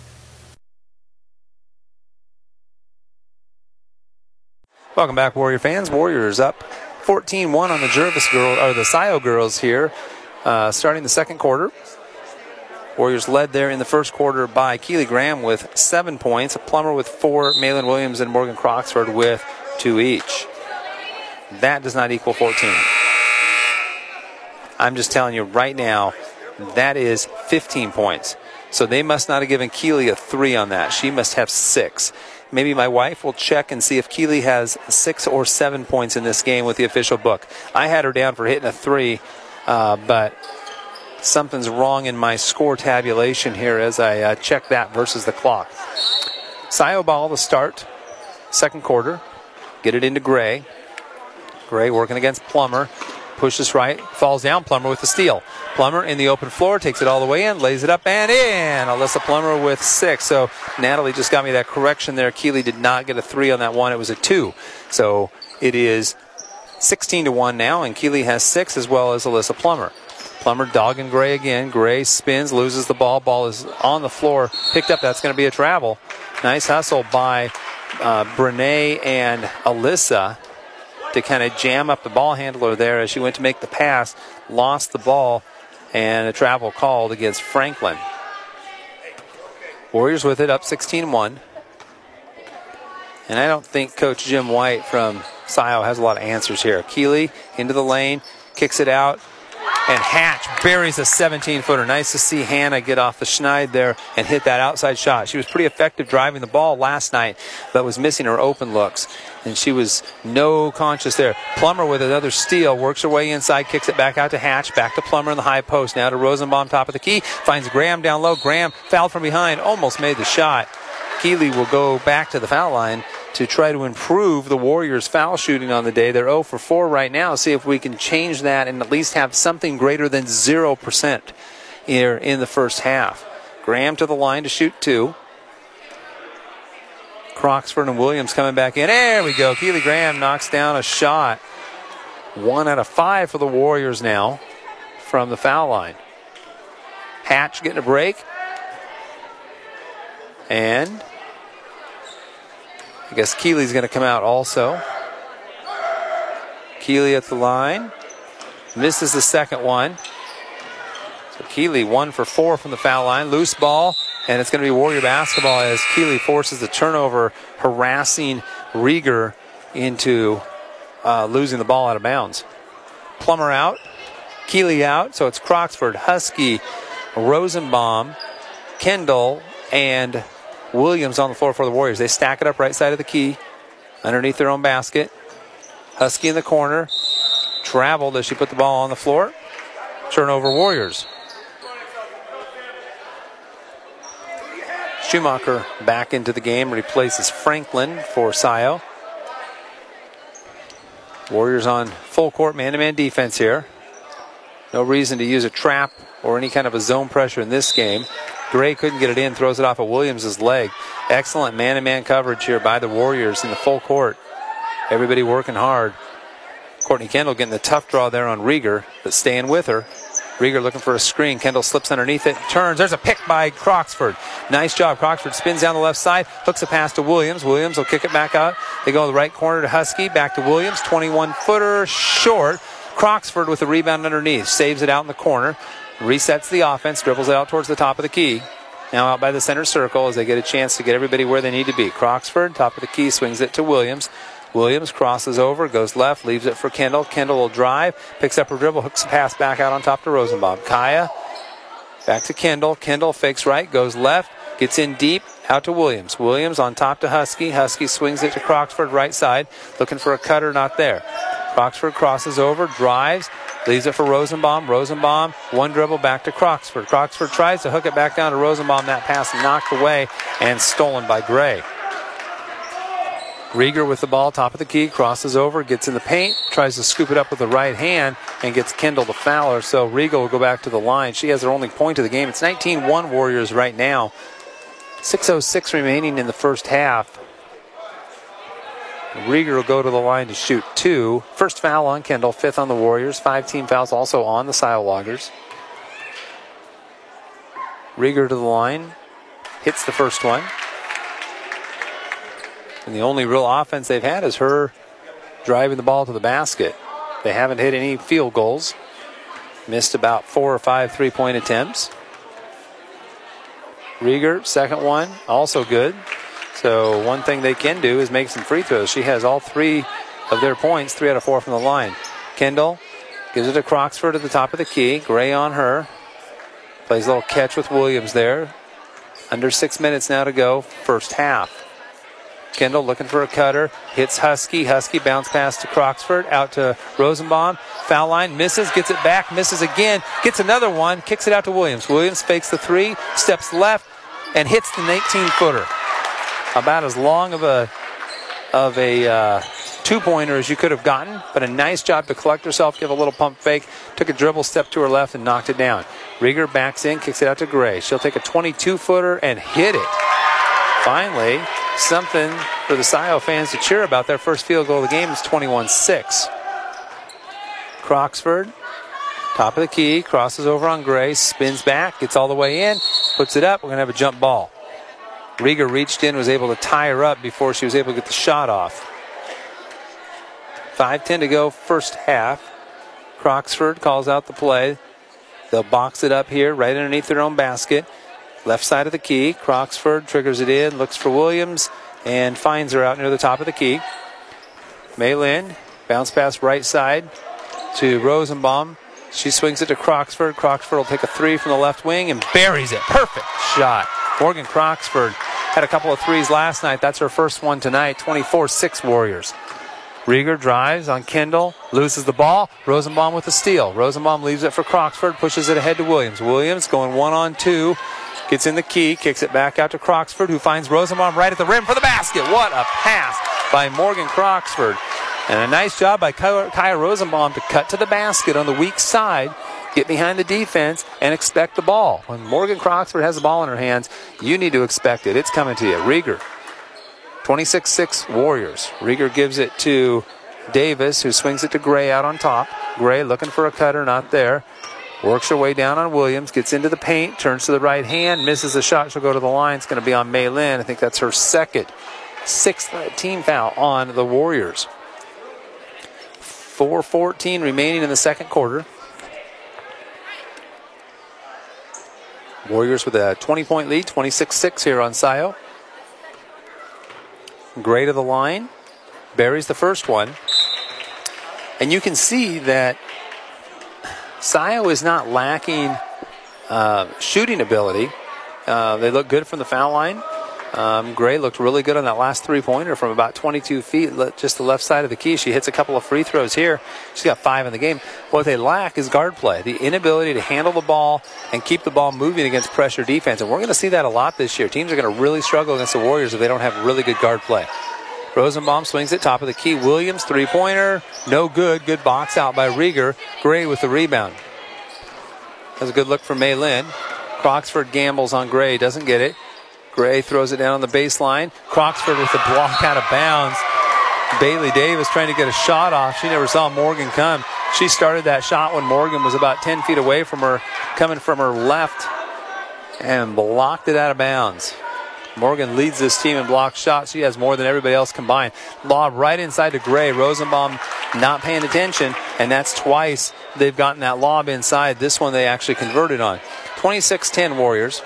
Speaker 1: Welcome back, Warrior fans. Warriors up 14-1 on the Jervis girl, or the Scio girls here, starting the second quarter. Warriors led there in the first quarter by Keeley Graham with 7 points, Plummer with 4, Malin Williams and Morgan Croxford with 2 each. That does not equal 14. I'm just telling you right now, that is 15 points. So they must not have given Keeley a 3 on that. She must have 6. Maybe my wife will check and see if Keeley has 6 or 7 points in this game with the official book. I had her down for hitting a 3, but something's wrong in my score tabulation here as I check that versus the clock. Scio ball to start, second quarter. Get it into Gray. Gray working against Plummer. Pushes right, falls down. Plummer with the steal. Plummer in the open floor, takes it all the way in, lays it up and in. Alyssa Plummer with 6. So Natalie just got me that correction there. Keeley did not get a 3 on that one. It was a 2. So It is 16-1 now, and Keeley has 6 as well as Alyssa Plummer. Plummer dogging Gray again. Gray spins, loses the ball. Ball is on the floor, picked up. That's going to be a travel. Nice hustle by Brene and Alyssa to kind of jam up the ball handler there as she went to make the pass, lost the ball, and a travel called against Franklin. Warriors with it, up 16-1. And I don't think Coach Jim White from Scio has a lot of answers here. Keeley into the lane, kicks it out, and Hatch buries a 17-footer. Nice to see Hannah get off the schneid there and hit that outside shot. She was pretty effective driving the ball last night, but was missing her open looks. And she was no conscious there. Plummer with another steal, works her way inside, kicks it back out to Hatch, back to Plummer in the high post. Now to Rosenbaum, top of the key, finds Graham down low. Graham fouled from behind, almost made the shot. Keeley will go back to the foul line to try to improve the Warriors' foul shooting on the day. They're 0 for 4 right now. See if we can change that and at least have something greater than 0% here in the first half. Graham to the line to shoot 2. Croxford and Williams coming back in. There we go. Keeley Graham knocks down a shot. 1 out of 5 for the Warriors now from the foul line. Hatch getting a break. And I guess Keeley's going to come out also. Keeley at the line. Misses the second one. So Keeley 1 for 4 from the foul line. Loose ball. And it's going to be Warrior basketball as Keeley forces the turnover, harassing Rieger into losing the ball out of bounds. Plummer out. Keeley out. So it's Croxford, Husky, Rosenbaum, Kendall, and Williams on the floor for the Warriors. They stack it up right side of the key, underneath their own basket. Husky in the corner. Traveled as she put the ball on the floor. Turnover Warriors. Schumacher back into the game, replaces Franklin for Scio. Warriors on full court man-to-man defense here. No reason to use a trap or any kind of a zone pressure in this game. Gray couldn't get it in, throws it off of Williams' leg. Excellent man-to-man coverage here by the Warriors in the full court. Everybody working hard. Courtney Kendall getting the tough draw there on Rieger, but staying with her. Rieger looking for a screen. Kendall slips underneath it, turns. There's a pick by Croxford. Nice job. Croxford spins down the left side, hooks a pass to Williams. Williams will kick it back out. They go to the right corner to Husky, back to Williams. 21-footer short. Croxford with the rebound underneath. Saves it out in the corner. Resets the offense, dribbles it out towards the top of the key. Now out by the center circle as they get a chance to get everybody where they need to be. Croxford, top of the key, swings it to Williams. Williams crosses over, goes left, leaves it for Kendall. Kendall will drive, picks up her dribble, hooks the pass back out on top to Rosenbaum. Kaya, back to Kendall. Kendall fakes right, goes left, gets in deep, out to Williams. Williams on top to Husky. Husky swings it to Croxford, right side, looking for a cutter, not there. Croxford crosses over, drives, leaves it for Rosenbaum. Rosenbaum, one dribble back to Croxford. Croxford tries to hook it back down to Rosenbaum. That pass knocked away and stolen by Gray. Rieger with the ball, top of the key, crosses over, gets in the paint, tries to scoop it up with the right hand, and gets Kendall the fouler. So Rieger will go back to the line. She has her only point of the game. It's 19-1 Warriors right now. 6:06 remaining in the first half. Rieger will go to the line to shoot 2. First foul on Kendall, 5th on the Warriors. 5 team fouls also on the Scio Loggers. Rieger to the line, hits the first one. And the only real offense they've had is her driving the ball to the basket. They haven't hit any field goals. Missed about 4 or 5 three-point attempts. Rieger, second one, also good. So one thing they can do is make some free throws. She has all 3 of their points, 3 out of 4 from the line. Kendall gives it to Croxford at the top of the key. Gray on her. Plays a little catch with Williams there. Under 6 minutes now to go, first half. Kendall looking for a cutter. Hits Husky. Husky bounce pass to Croxford. Out to Rosenbaum. Foul line. Misses. Gets it back. Misses again. Gets another one. Kicks it out to Williams. Williams fakes the 3. Steps left. And hits the 19-footer. About as long of a two-pointer as you could have gotten. But a nice job to collect herself. Give a little pump fake. Took a dribble. Stepped to her left and knocked it down. Rieger backs in. Kicks it out to Gray. She'll take a 22-footer and hit it. Finally, something for the Scio fans to cheer about. Their first field goal of the game is 21-6. Croxford, top of the key, crosses over on Gray, spins back, gets all the way in, puts it up. We're going to have a jump ball. Rieger reached in, was able to tie her up before she was able to get the shot off. 5:10 to go, first half. Croxford calls out the play. They'll box it up here, right underneath their own basket. Left side of the key. Croxford triggers it in, looks for Williams, and finds her out near the top of the key. Maylin, bounce pass right side to Rosenbaum. She swings it to Croxford. Croxford will take a three from the left wing and buries it. Perfect shot. Morgan Croxford had a couple of threes last night. That's her first one tonight. 24-6 Warriors. Rieger drives on Kendall, loses the ball. Rosenbaum with the steal. Rosenbaum leaves it for Croxford, pushes it ahead to Williams. Williams going 1-on-2, gets in the key, kicks it back out to Croxford, who finds Rosenbaum right at the rim for the basket. What a pass by Morgan Croxford. And a nice job by Kaya Rosenbaum to cut to the basket on the weak side, get behind the defense, and expect the ball. When Morgan Croxford has the ball in her hands, you need to expect it. It's coming to you. Rieger. 26-6 Warriors. Rieger gives it to Davis, who swings it to Gray out on top. Gray looking for a cutter, not there. Works her way down on Williams, gets into the paint, turns to the right hand, misses the shot. She'll go to the line. It's going to be on Maylin. I think that's her sixth team foul on the Warriors. 4:14 remaining in the second quarter. Warriors with a 20-point lead, 26-6 here on Scio. Gray to the line, buries the first one. And you can see that Scio is not lacking shooting ability. They look good from the foul line. Gray looked really good on that last three-pointer from about 22 feet, just the left side of the key. She hits a couple of free throws here. She's got 5 in the game. What they lack is guard play, the inability to handle the ball and keep the ball moving against pressure defense. And we're going to see that a lot this year. Teams are going to really struggle against the Warriors if they don't have really good guard play. Rosenbaum swings it, top of the key. Williams, three-pointer, no good. Good box out by Rieger. Gray with the rebound. That's a good look from Maylin. Croxford gambles on Gray, doesn't get it. Gray throws it down on the baseline. Croxford with the block out of bounds. Bailey Davis trying to get a shot off. She never saw Morgan come. She started that shot when Morgan was about 10 feet away from her, coming from her left, and blocked it out of bounds. Morgan leads this team in blocked shots. She has more than everybody else combined. Lob right inside to Gray. Rosenbaum not paying attention, and that's twice they've gotten that lob inside. This one they actually converted on. 26-10 Warriors.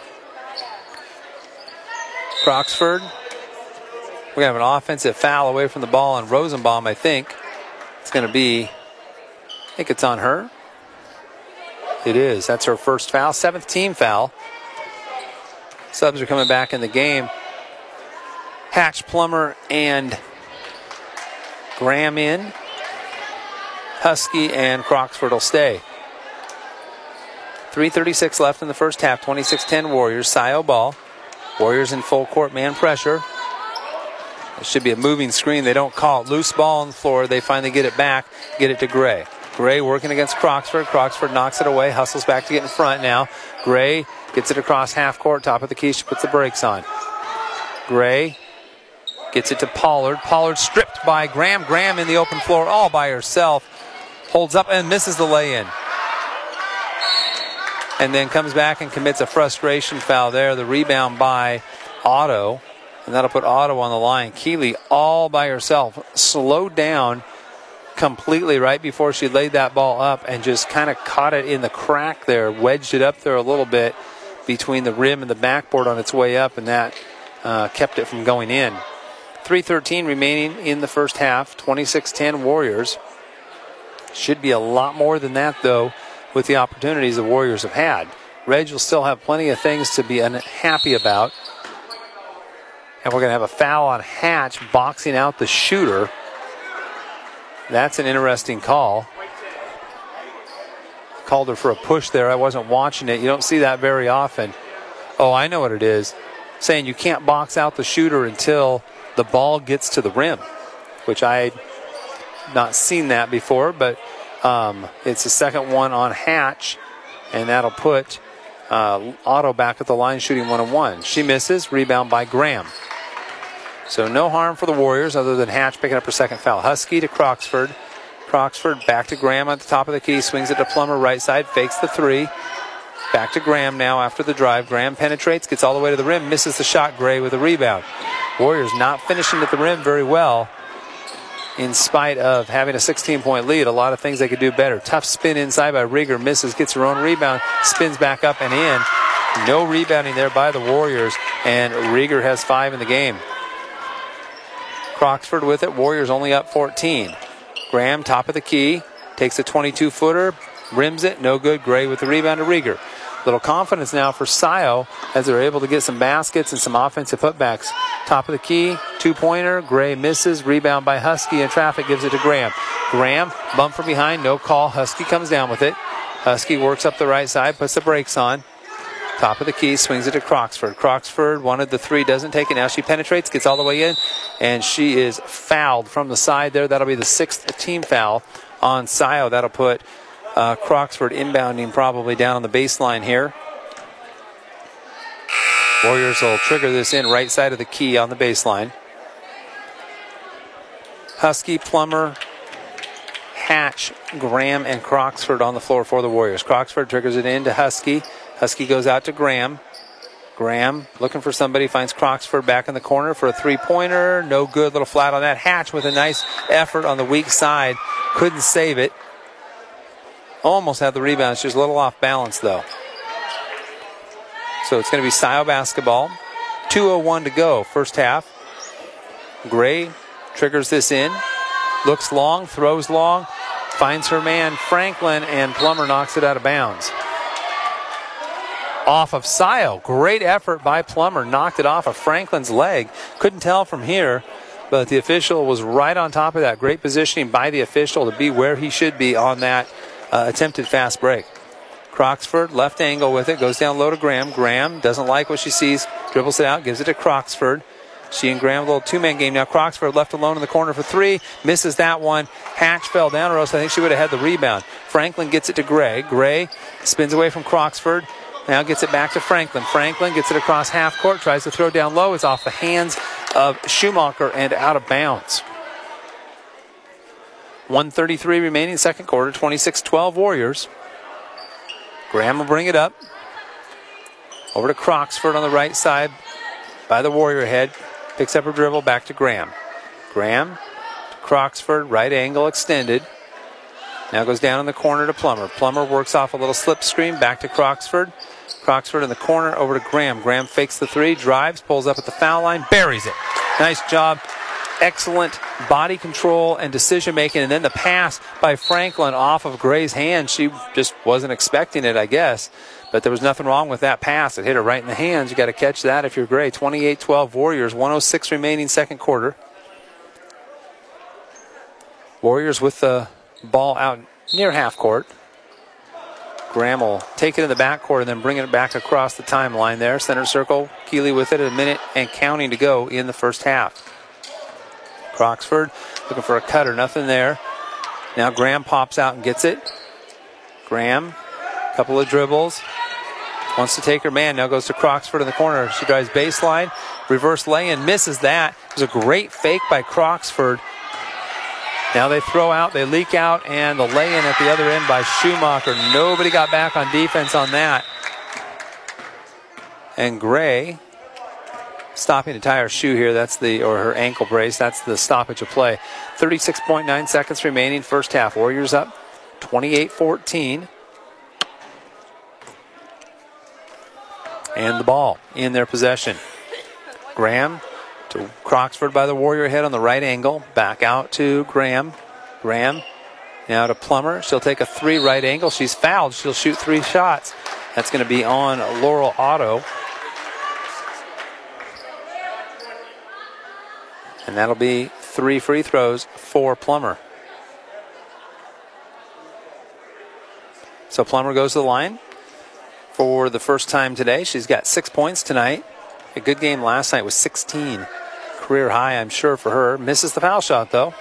Speaker 1: Croxford. We're going to have an offensive foul away from the ball on Rosenbaum, I think. It's going to be, I think it's on her. It is. That's her first foul. 7th team foul. Subs are coming back in the game. Hatch, Plummer, and Graham in. Husky and Croxford will stay. 3:36 left in the first half. 26-10 Warriors. Scio ball. Warriors in full court man pressure. It should be a moving screen. They don't call it. Loose ball on the floor. They finally get it back. Get it to Gray. Gray working against Croxford. Croxford knocks it away. Hustles back to get in front now. Gray gets it across half court. Top of the key. She puts the brakes on. Gray gets it to Pollard. Pollard stripped by Graham. Graham in the open floor all by herself. Holds up and misses the lay-in. And then comes back and commits a frustration foul there. The rebound by Otto. And that'll put Otto on the line. Keeley all by herself. Slowed down completely right before she laid that ball up and just kind of caught it in the crack there. Wedged it up there a little bit between the rim and the backboard on its way up. And that kept it from going in. 3:13 remaining in the first half. 26-10 Warriors. Should be a lot more than that, though, with the opportunities the Warriors have had. Reg will still have plenty of things to be unhappy about. And we're going to have a foul on Hatch boxing out the shooter. That's an interesting call. Called her for a push there. I wasn't watching it. You don't see that very often. Oh, I know what it is. Saying you can't box out the shooter until the ball gets to the rim, which I had not seen that before, but it's the second one on Hatch, and that'll put Otto back at the line shooting 1-on-1. She misses. Rebound by Graham. So no harm for the Warriors other than Hatch picking up her second foul. Husky to Croxford. Croxford back to Graham at the top of the key. Swings it to Plummer right side. Fakes the three. Back to Graham now after the drive. Graham penetrates. Gets all the way to the rim. Misses the shot. Gray with a rebound. Warriors not finishing at the rim very well in spite of having a 16-point lead. A lot of things they could do better. Tough spin inside by Rieger. Misses. Gets her own rebound. Spins back up and in. No rebounding there by the Warriors. And Rieger has 5 in the game. Croxford with it. Warriors only up 14. Graham, top of the key, takes a 22-footer, rims it, no good. Gray with the rebound to Rieger. Little confidence now for Scio as they're able to get some baskets and some offensive putbacks. Top of the key, two-pointer, Gray misses, rebound by Husky, and traffic gives it to Graham. Graham, bump from behind, no call. Husky comes down with it. Husky works up the right side, puts the brakes on. Top of the key, swings it to Croxford. Croxford wanted the three, doesn't take it. Now she penetrates, gets all the way in, and she is fouled from the side there. That'll be the 6th team foul on Scio. That'll put Croxford inbounding probably down on the baseline here. Warriors will trigger this in right side of the key on the baseline. Husky, Plummer, Hatch, Graham, and Croxford on the floor for the Warriors. Croxford triggers it in to Husky. Husky goes out to Graham. Graham looking for somebody, finds Croxford back in the corner for a three-pointer. No good, little flat on that. Hatch with a nice effort on the weak side. Couldn't save it. Almost had the rebound. She was a little off balance, though. So it's going to be Scio basketball. 2:01 to go, first half. Gray triggers this in. Looks long, throws long. Finds her man, Franklin, and Plummer knocks it out of bounds. Off of Scio. Great effort by Plummer. Knocked it off of Franklin's leg. Couldn't tell from here, but the official was right on top of that. Great positioning by the official to be where he should be on that attempted fast break. Croxford, left angle with it. Goes down low to Graham. Graham doesn't like what she sees. Dribbles it out. Gives it to Croxford. She and Graham, a little two-man game now. Croxford left alone in the corner for three. Misses that one. Hatch fell down, or else I think she would have had the rebound. Franklin gets it to Gray. Gray spins away from Croxford. Now gets it back to Franklin. Franklin gets it across half court. Tries to throw down low. It's off the hands of Schumacher and out of bounds. 1:33 remaining second quarter. 26-12 Warriors. Graham will bring it up. Over to Croxford on the right side by the Warrior head. Picks up her dribble, back to Graham. Graham to Croxford, right angle extended. Now goes down in the corner to Plummer. Plummer works off a little slip screen, back to Croxford. Croxford in the corner, over to Graham. Graham fakes the three, drives, pulls up at the foul line, buries it. Nice job. Excellent body control and decision making. And then the pass by Franklin off of Gray's hand. She just wasn't expecting it, I guess. But there was nothing wrong with that pass. It hit her right in the hands. You got to catch that if you're Gray. 28-12 Warriors, 1:06 remaining second quarter. Warriors with the ball out near half court. Graham will take it in the backcourt and then bring it back across the timeline there. Center circle, Keeley with it, a minute and counting to go in the first half. Croxford looking for a cutter, nothing there. Now Graham pops out and gets it. Graham, couple of dribbles. Wants to take her man, now goes to Croxford in the corner. She drives baseline, reverse lay-in, misses that. It was a great fake by Croxford. Now they throw out, they leak out, and the lay-in at the other end by Schumacher. Nobody got back on defense on that. And Gray stopping to tie her shoe here, or her ankle brace, that's the stoppage of play. 36.9 seconds remaining, first half. Warriors up 28-14. And the ball in their possession. Graham to Croxford by the Warrior head on the right angle. Back out to Graham. Graham now to Plummer. She'll take a three right angle. She's fouled. She'll shoot three shots. That's going to be on Laurel Otto. And that'll be 3 free throws for Plummer. So Plummer goes to the line for the first time today. She's got 6 points tonight. A good game last night was 16. Career high, I'm sure, for her. Misses the foul shot, though.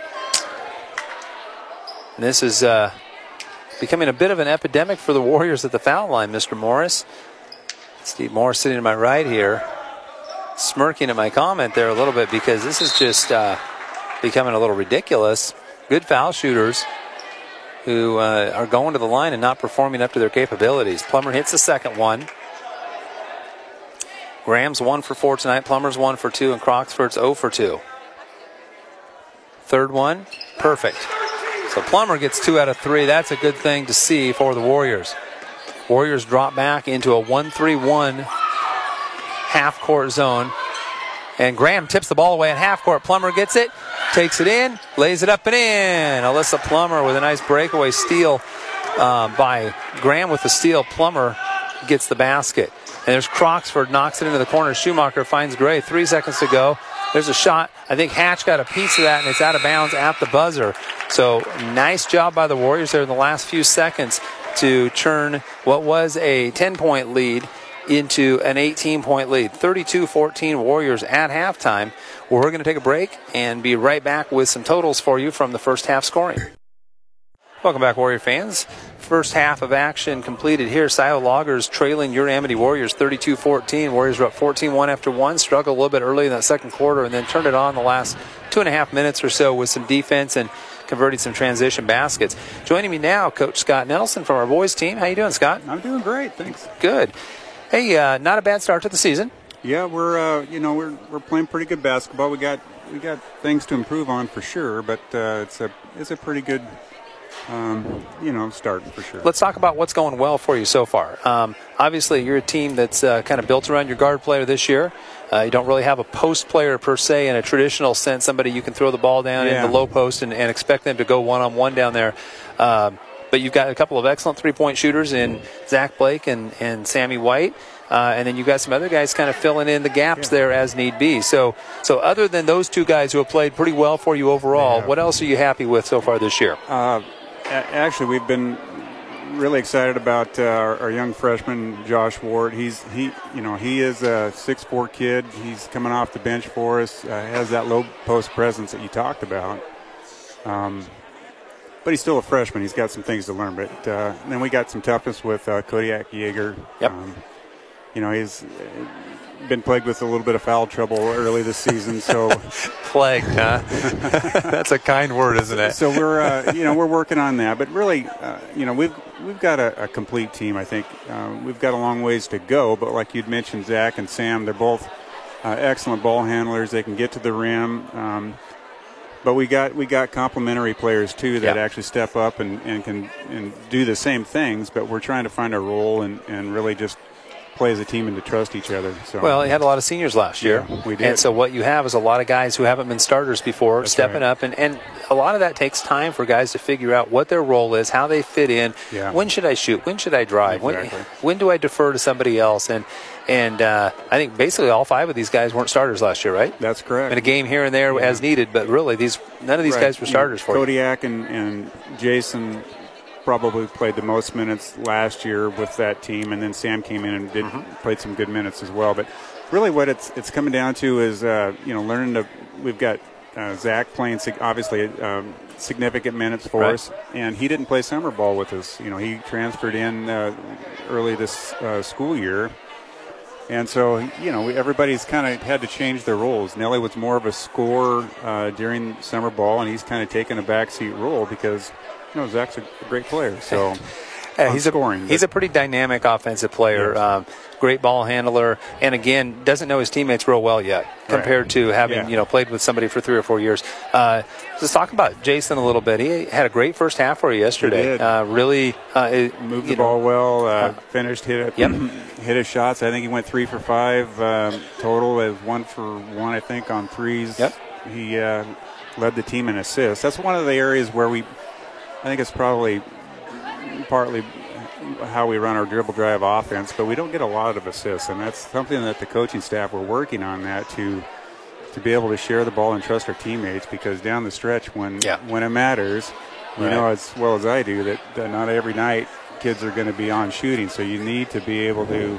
Speaker 1: And this is becoming a bit of an epidemic for the Warriors at the foul line, Mr. Morris. Steve Morris sitting to my right here. smirking at my comment there a little bit because this is just becoming a little ridiculous. Good foul shooters who are going to the line and not performing up to their capabilities. Plummer hits the second one. Graham's 1 for 4 tonight. Plummer's 1 for 2, and Croxford's 0 for 2. Third one, perfect. So Plummer gets 2 out of 3. That's a good thing to see for the Warriors. Warriors drop back into a 1-3-1 half-court zone. And Graham tips the ball away at half-court. Plummer gets it, takes it in, lays it up and in. Alyssa Plummer with a nice breakaway steal by Graham with the steal. Plummer gets the basket. And there's Croxford, knocks it into the corner. Schumacher finds Gray. 3 seconds to go. There's a shot. I think Hatch got a piece of that, and it's out of bounds at the buzzer. So nice job by the Warriors there in the last few seconds to turn what was a 10-point lead into an 18-point lead. 32-14 Warriors at halftime. We're going to take a break and be right back with some totals for you from the first half scoring. Welcome back, Warrior fans. First half of action completed here. Scioto Loggers trailing your Amity Warriors 32-14. Warriors were up 14-1 after one. Struggled a little bit early in that second quarter and then turned it on the last 2.5 minutes or so with some defense and converting some transition baskets. Joining me now, Coach Scott Nelson from our boys team. How you doing, Scott?
Speaker 8: I'm doing great, thanks.
Speaker 1: Good. Hey, not a bad start to the season.
Speaker 8: Yeah, we're playing pretty good basketball. We got things to improve on for sure, but it's a pretty good start for sure.
Speaker 1: Let's talk about what's going well for you so far. Obviously, you're a team that's kind of built around your guard player this year. You don't really have a post player per se in a traditional sense, somebody you can throw the ball down in the low post and expect them to go one-on-one down there. But you've got a couple of excellent three-point shooters in Zach Blake and Sammy White. And then you've got some other guys kind of filling in the gaps there as need be. So other than those two guys who have played pretty well for you overall, what else are you happy with so far this year?
Speaker 8: Actually, we've been really excited about our young freshman Josh Ward. He is a 6'4" kid. He's coming off the bench for us. Has that low post presence that you talked about. But he's still a freshman. He's got some things to learn. But then we got some toughness with Kodiak Yeager.
Speaker 1: Yep.
Speaker 8: He's been plagued with a little bit of foul trouble early this season. So
Speaker 1: plagued, huh? That's a kind word, isn't it?
Speaker 8: So we're working on that. But really, we've got a complete team. I think we've got a long ways to go. But like you'd mentioned, Zach and Sam, they're both excellent ball handlers. They can get to the rim. But we got complementary players too that actually step up and can do the same things. But we're trying to find our role and really just play as a team and to trust each other. So.
Speaker 1: Well, you had a lot of seniors last year.
Speaker 8: Yeah, we did.
Speaker 1: And so what you have is a lot of guys who haven't been starters before stepping up. And a lot of that takes time for guys to figure out what their role is, how they fit in.
Speaker 8: Yeah.
Speaker 1: When should I shoot? When should I drive?
Speaker 8: Exactly.
Speaker 1: When do I defer to somebody else? And I think basically all 5 of these guys weren't starters last year, right?
Speaker 8: That's correct.
Speaker 1: In a game here and there as needed, but really none of these guys were starters for you.
Speaker 8: Kodiak and Jason probably played the most minutes last year with that team, and then Sam came in and played some good minutes as well. But really what it's coming down to is, learning to – we've got Zach playing obviously significant minutes for us, and he didn't play summer ball with us. He transferred in early this school year. And so, everybody's kind of had to change their roles. Nelly was more of a scorer during summer ball, and he's kind of taken a backseat role because – Zach's a great player, so
Speaker 1: he's a pretty dynamic offensive player, great ball handler, and again, doesn't know his teammates real well yet compared to having played with somebody for 3 or 4 years. Let's talk about Jason a little bit. He had a great first half for you yesterday.
Speaker 8: He did.
Speaker 1: Really
Speaker 8: moved the ball well, finished, hit his shots. I think he went 3 for 5 total, with 1 for 1, I think, on threes.
Speaker 1: Yep.
Speaker 8: He led the team in assists. That's one of the areas where I think it's probably partly how we run our dribble drive offense, but we don't get a lot of assists, and that's something that the coaching staff were working on, that to be able to share the ball and trust our teammates, because down the stretch when it matters, you know as well as I do that not every night kids are going to be on shooting, so you need to be able to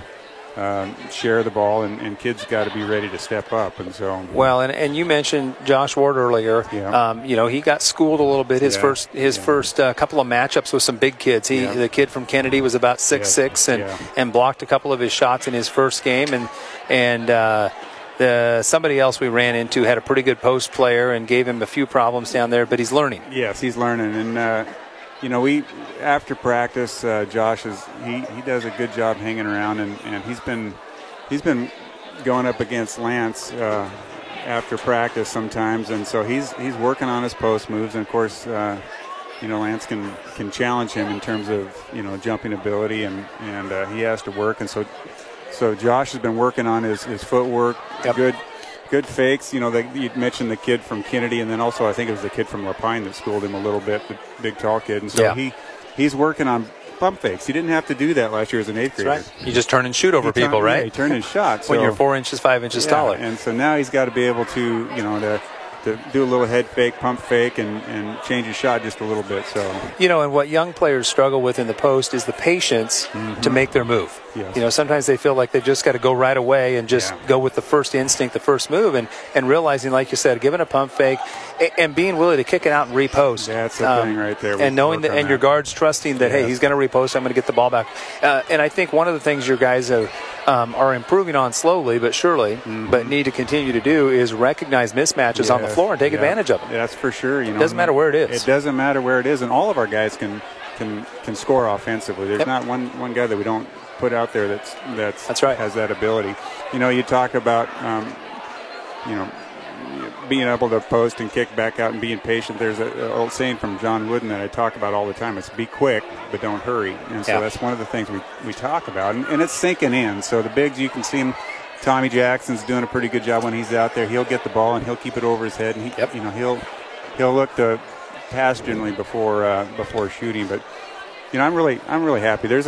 Speaker 8: share the ball, and kids got to be ready to step up. And so
Speaker 1: and you mentioned Josh Ward earlier. He got schooled a little bit his first couple of matchups with some big kids. The kid from Kennedy was about 6'6" and blocked a couple of his shots in his first game, and Somebody else we ran into had a pretty good post player and gave him a few problems down there, but he's learning.
Speaker 8: Yes, he's learning. And, we after practice, Josh he does a good job hanging around, and he's been going up against Lance after practice sometimes, and so he's working on his post moves. And of course, Lance can challenge him in terms of jumping ability, and he has to work. And so Josh has been working on his footwork.
Speaker 1: Yep.
Speaker 8: Good fakes. You mentioned the kid from Kennedy, and then also I think it was the kid from Lapine that schooled him a little bit, the big tall kid. And so he's working on pump fakes. He didn't have to do that last year as an 8th grader.
Speaker 1: That's right. You just turn and shoot over people, right?
Speaker 8: Yeah, he turned and shot.
Speaker 1: When you're 4 inches, 5 inches taller.
Speaker 8: And so now he's got to be able to, to do a little head fake, pump fake, and change his shot just a little bit. So
Speaker 1: and what young players struggle with in the post is the patience to make their move.
Speaker 8: Yes.
Speaker 1: Sometimes they feel like they've just got to go right away and just go with the first instinct, the first move, and realizing, like you said, giving a pump fake and being willing to kick it out and repost.
Speaker 8: That's the thing right there.
Speaker 1: And knowing that, and your guards trusting that, hey, he's going to repost, I'm going to get the ball back. And I think one of the things your guys are improving on slowly but surely, but need to continue to do is recognize mismatches on the floor and take advantage of them.
Speaker 8: That's for sure.
Speaker 1: It doesn't matter where it is.
Speaker 8: It doesn't matter where it is, and all of our guys can score offensively. There's not one guy that we don't put out there that's
Speaker 1: right.
Speaker 8: has that ability. You talk about being able to post and kick back out and being patient. There's an old saying from John Wooden that I talk about all the time. It's be quick, but don't hurry. And so that's one of the things we talk about. And it's sinking in. So the bigs, you can see him. Tommy Jackson's doing a pretty good job when he's out there. He'll get the ball and he'll keep it over his head. And he'll look to pass generally before shooting. But I'm really happy. There's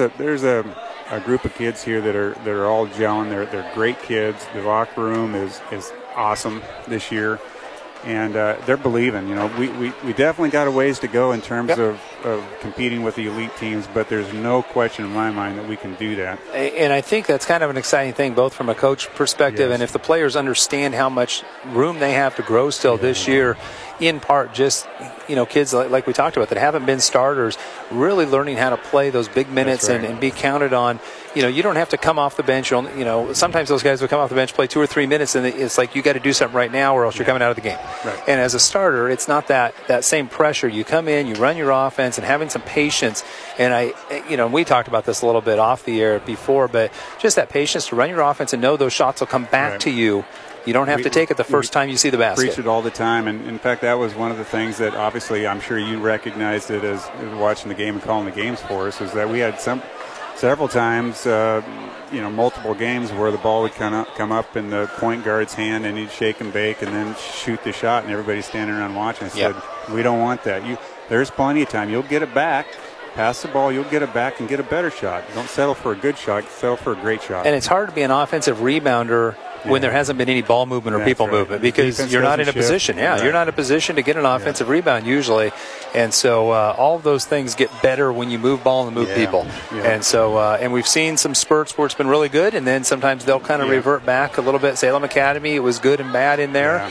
Speaker 8: a group of kids here that are all gelling. They're great kids. The locker room is awesome this year, and they're believing. We definitely got a ways to go in terms of competing with the elite teams, but there's no question in my mind that we can do that.
Speaker 1: And I think that's kind of an exciting thing, both from a coach perspective and if the players understand how much room they have to grow still this year, in part just kids like we talked about that haven't been starters, really learning how to play those big minutes and be counted on. You don't have to come off the bench. Sometimes those guys will come off the bench, play 2 or 3 minutes, and it's like you got to do something right now or else you're coming out of the game.
Speaker 8: Right.
Speaker 1: And as a starter, it's not that same pressure. You come in, you run your offense, and having some patience. And we talked about this a little bit off the air before, but just that patience to run your offense and know those shots will come back to you. You don't have to take it the first time you see the basket.
Speaker 8: Preach it all the time. And, in fact, that was one of the things that obviously I'm sure you recognized it as watching the game and calling the games for us, is that we had several times, multiple games where the ball would come up in the point guard's hand and he'd shake and bake and then shoot the shot, and everybody's standing around watching. I said, we don't want that. There's plenty of time. You'll get it back. Pass the ball, you'll get it back and get a better shot. Don't settle for a good shot, settle for a great shot.
Speaker 1: And it's hard to be an offensive rebounder when there hasn't been any ball movement or people movement, because you're not in a position. You're not in a position to get an offensive rebound usually. And so all of those things get better when you move ball and move people. And so and we've seen some spurts where it's been really good, and then sometimes they'll kind of revert back a little bit. Salem Academy, it was good and bad in there.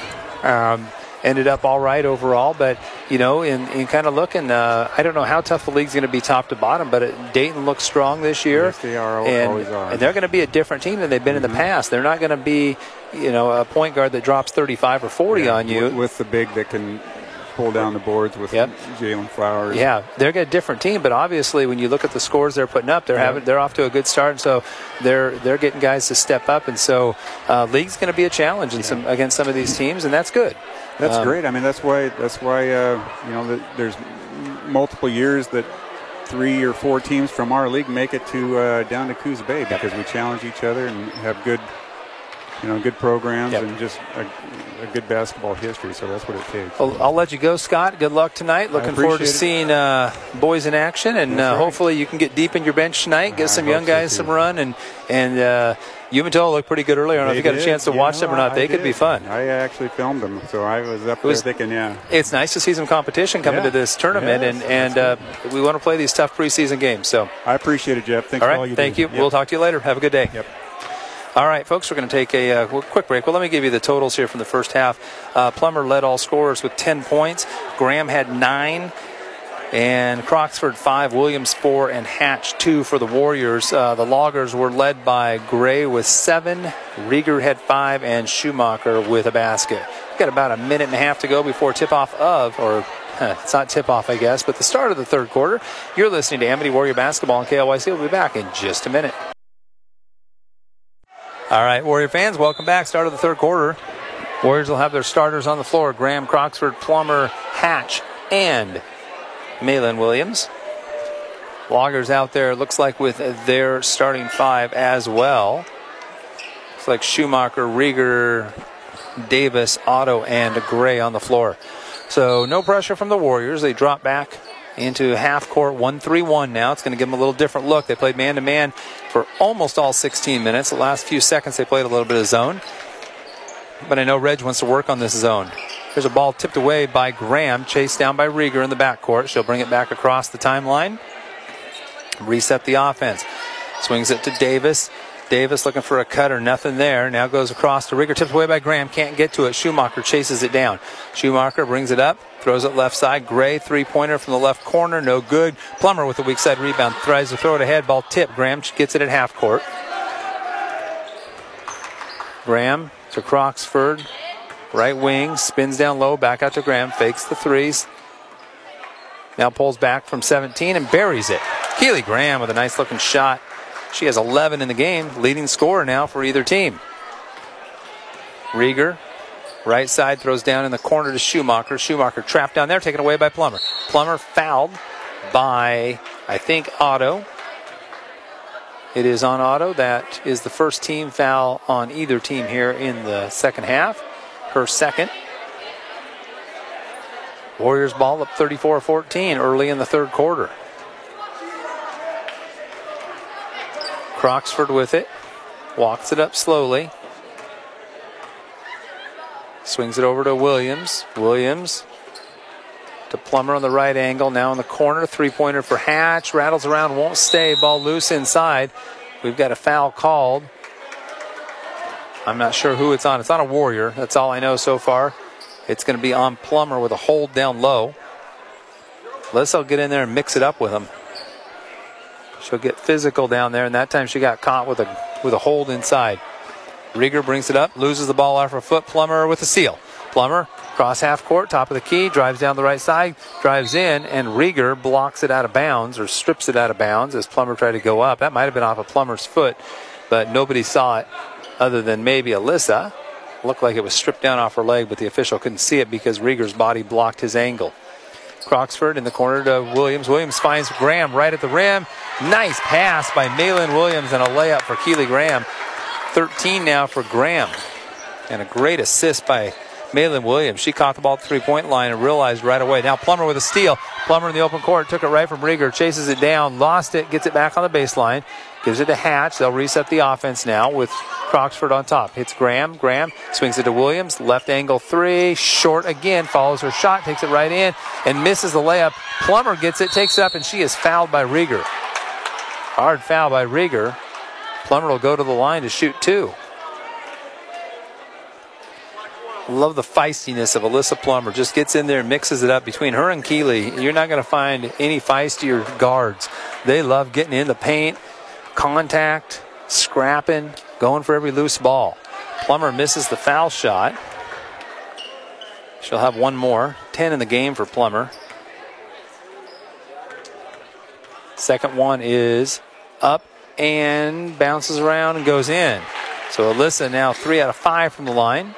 Speaker 1: Ended up all right overall, but in kind of looking, I don't know how tough the league's going to be top to bottom, but Dayton looks strong this year.
Speaker 8: Yes, they are.
Speaker 1: Always
Speaker 8: are.
Speaker 1: And they're going to be a different team than they've been in the past. They're not going to be, a point guard that drops 35 or 40 on you.
Speaker 8: With the big that can pull down the boards with Jalen Flowers.
Speaker 1: Yeah, they're a different team, but obviously when you look at the scores they're putting up, they're off to a good start, and so they're getting guys to step up, and so league's going to be a challenge against some of these teams, and that's good.
Speaker 8: That's great. I mean, that's why there's multiple years that 3 or 4 teams from our league make it to down to Coos Bay, because we challenge each other and have good programs and just a good basketball history. So that's what it takes.
Speaker 1: Well, I'll let you go, Scott. Good luck tonight. Looking forward to seeing boys in action, and hopefully you can get deep in your bench tonight, get some young guys some run, and Umatilla looked pretty good earlier. I don't know if you got a chance to watch them or not. They could be fun.
Speaker 8: I actually filmed them, so I was up there thinking,
Speaker 1: It's nice to see some competition coming to this tournament, and we want to play these tough preseason games. So
Speaker 8: I appreciate it, Jeff. Thanks for all you do.
Speaker 1: Thank you. Yep. We'll talk to you later. Have a good day.
Speaker 8: Yep.
Speaker 1: All right, folks, we're going to take a quick break. Well, let me give you the totals here from the first half. Plummer led all scorers with 10 points. Graham had 9. And Croxford 5, Williams 4, and Hatch 2 for the Warriors. The Loggers were led by Gray with 7, Rieger had 5, and Schumacher with a basket. We've got about a minute and a half to go before tip-off it's not tip-off, I guess, but the start of the third quarter. You're listening to Amity Warrior Basketball on KLYC. We'll be back in just a minute. All right, Warrior fans, welcome back. Start of the third quarter. Warriors will have their starters on the floor. Graham, Croxford, Plummer, Hatch, and Malin Williams. Loggers out there, looks like with their starting 5 as well. Looks like Schumacher, Rieger, Davis, Otto, and Gray on the floor. So no pressure from the Warriors. They drop back into half court, 1-3-1 now. It's going to give them a little different look. They played man-to-man for almost all 16 minutes. The last few seconds they played a little bit of zone. But I know Reg wants to work on this zone. There's a ball tipped away by Graham, chased down by Rieger in the backcourt. She'll bring it back across the timeline. Reset the offense. Swings it to Davis. Davis looking for a cutter, nothing there. Now goes across to Rieger, tipped away by Graham, can't get to it. Schumacher chases it down. Schumacher brings it up, throws it left side. Gray, three-pointer from the left corner, no good. Plummer with a weak side rebound, tries to throw it ahead, ball tipped. Graham gets it at half court. Graham to Croxford, right wing, spins down low, back out to Graham, fakes the threes. Now pulls back from 17 and buries it. Keely Graham with a nice looking shot. She has 11 in the game, leading scorer now for either team. Rieger, right side, throws down in the corner to Schumacher. Schumacher trapped down there, taken away by Plummer. Plummer fouled by, I think, Otto. It is on Otto. That is the first team foul on either team here in the second half. Her second. Warriors ball up 34-14 early in the third quarter. Croxford with it. Walks it up slowly. Swings it over to Williams. Williams to Plummer on the right angle. Now in the corner. Three-pointer for Hatch. Rattles around, won't stay. Ball loose inside. We've got a foul called. I'm not sure who it's on. It's on a Warrior. That's all I know so far. It's going to be on Plummer with a hold down low. Alyssa will get in there and mix it up with him. She'll get physical down there, and that time she got caught with a hold inside. Rieger brings it up, loses the ball off her foot. Plummer with a steal. Plummer, cross half court, top of the key, drives down the right side, drives in, and Rieger blocks it out of bounds, or strips it out of bounds as Plummer tried to go up. That might have been off of Plummer's foot, but nobody saw it other than maybe Alyssa. Looked like it was stripped down off her leg, but the official couldn't see it because Rieger's body blocked his angle. Croxford in the corner to Williams. Williams finds Graham right at the rim. Nice pass by Malin Williams and a layup for Keely Graham. 13 now for Graham. And a great assist by Malin Williams. She caught the ball at the three-point line and realized right away. Now Plummer with a steal. Plummer in the open court, took it right from Rieger, chases it down, lost it, gets it back on the baseline, gives it to Hatch. They'll reset the offense now with Croxford on top. Hits Graham. Graham swings it to Williams. Left angle three. Short again. Follows her shot. Takes it right in and misses the layup. Plummer gets it. Takes it up and she is fouled by Rieger. Hard foul by Rieger. Plummer will go to the line to shoot two. Love the feistiness of Alyssa Plummer. Just gets in there and mixes it up between her and Keely. You're not going to find any feistier guards. They love getting in the paint, contact, scrapping, going for every loose ball. Plummer misses the foul shot. She'll have one more. 10 in the game for Plummer. Second one is up and bounces around and goes in. So Alyssa now 3 out of 5 from the line.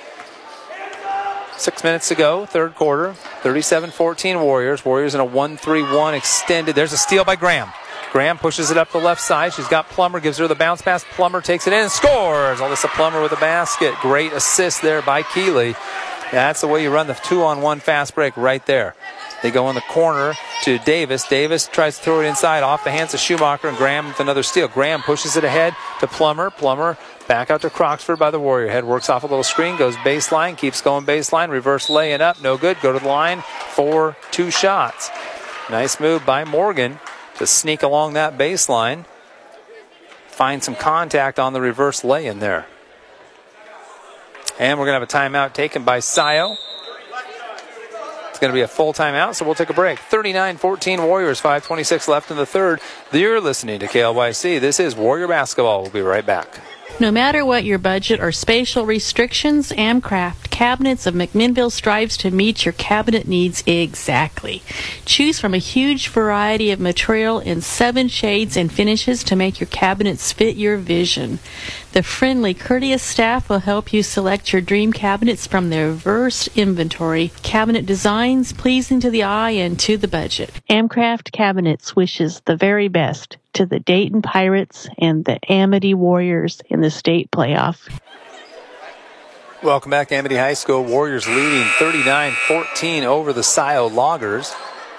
Speaker 1: 6 minutes to go, third quarter. 37-14 Warriors. Warriors in a 1-3-1 extended. There's a steal by Graham. Graham pushes it up the left side. She's got Plummer, gives her the bounce pass. Plummer takes it in and scores. Alyssa Plummer with a basket. Great assist there by Keely. That's the way you run the 2-on-1 fast break right there. They go in the corner to Davis. Davis tries to throw it inside off the hands of Schumacher, and Graham with another steal. Graham pushes it ahead to Plummer. Plummer back out to Croxford by the Warrior head. Works off a little screen, goes baseline, keeps going baseline. Reverse laying up, no good. Go to the line for 2 shots. Nice move by Morgan to sneak along that baseline. Find some contact on the reverse lay-in there. And we're going to have a timeout taken by Sayo. going to be a full timeout, so we'll take a break. 39-14 Warriors, 5:26 left in the third. You're listening to KLYC. This is Warrior Basketball. We'll be right back.
Speaker 9: No matter what your budget or spatial restrictions, Amcraft Cabinets of McMinnville strives to meet your cabinet needs exactly. Choose from a huge variety of material in 7 shades and finishes to make your cabinets fit your vision. The friendly, courteous staff will help you select your dream cabinets from their diverse inventory. Cabinet designs pleasing to the eye and to the budget. Amcraft Cabinets wishes the very best to the Dayton Pirates and the Amity Warriors in the state playoff.
Speaker 1: Welcome back, Amity High School. Warriors leading 39-14 over the Scio Loggers.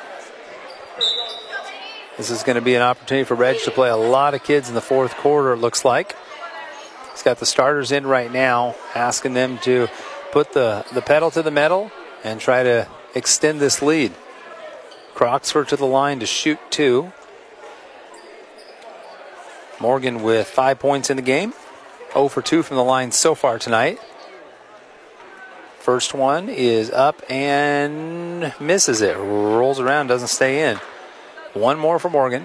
Speaker 1: This is going to be an opportunity for Reg to play a lot of kids in the fourth quarter, it looks like. He's got the starters in right now, asking them to put the pedal to the metal and try to extend this lead. Croxford to the line to shoot 2. Morgan with 5 points in the game. 0 for 2 from the line so far tonight. First one is up and misses it. Rolls around, doesn't stay in. One more for Morgan.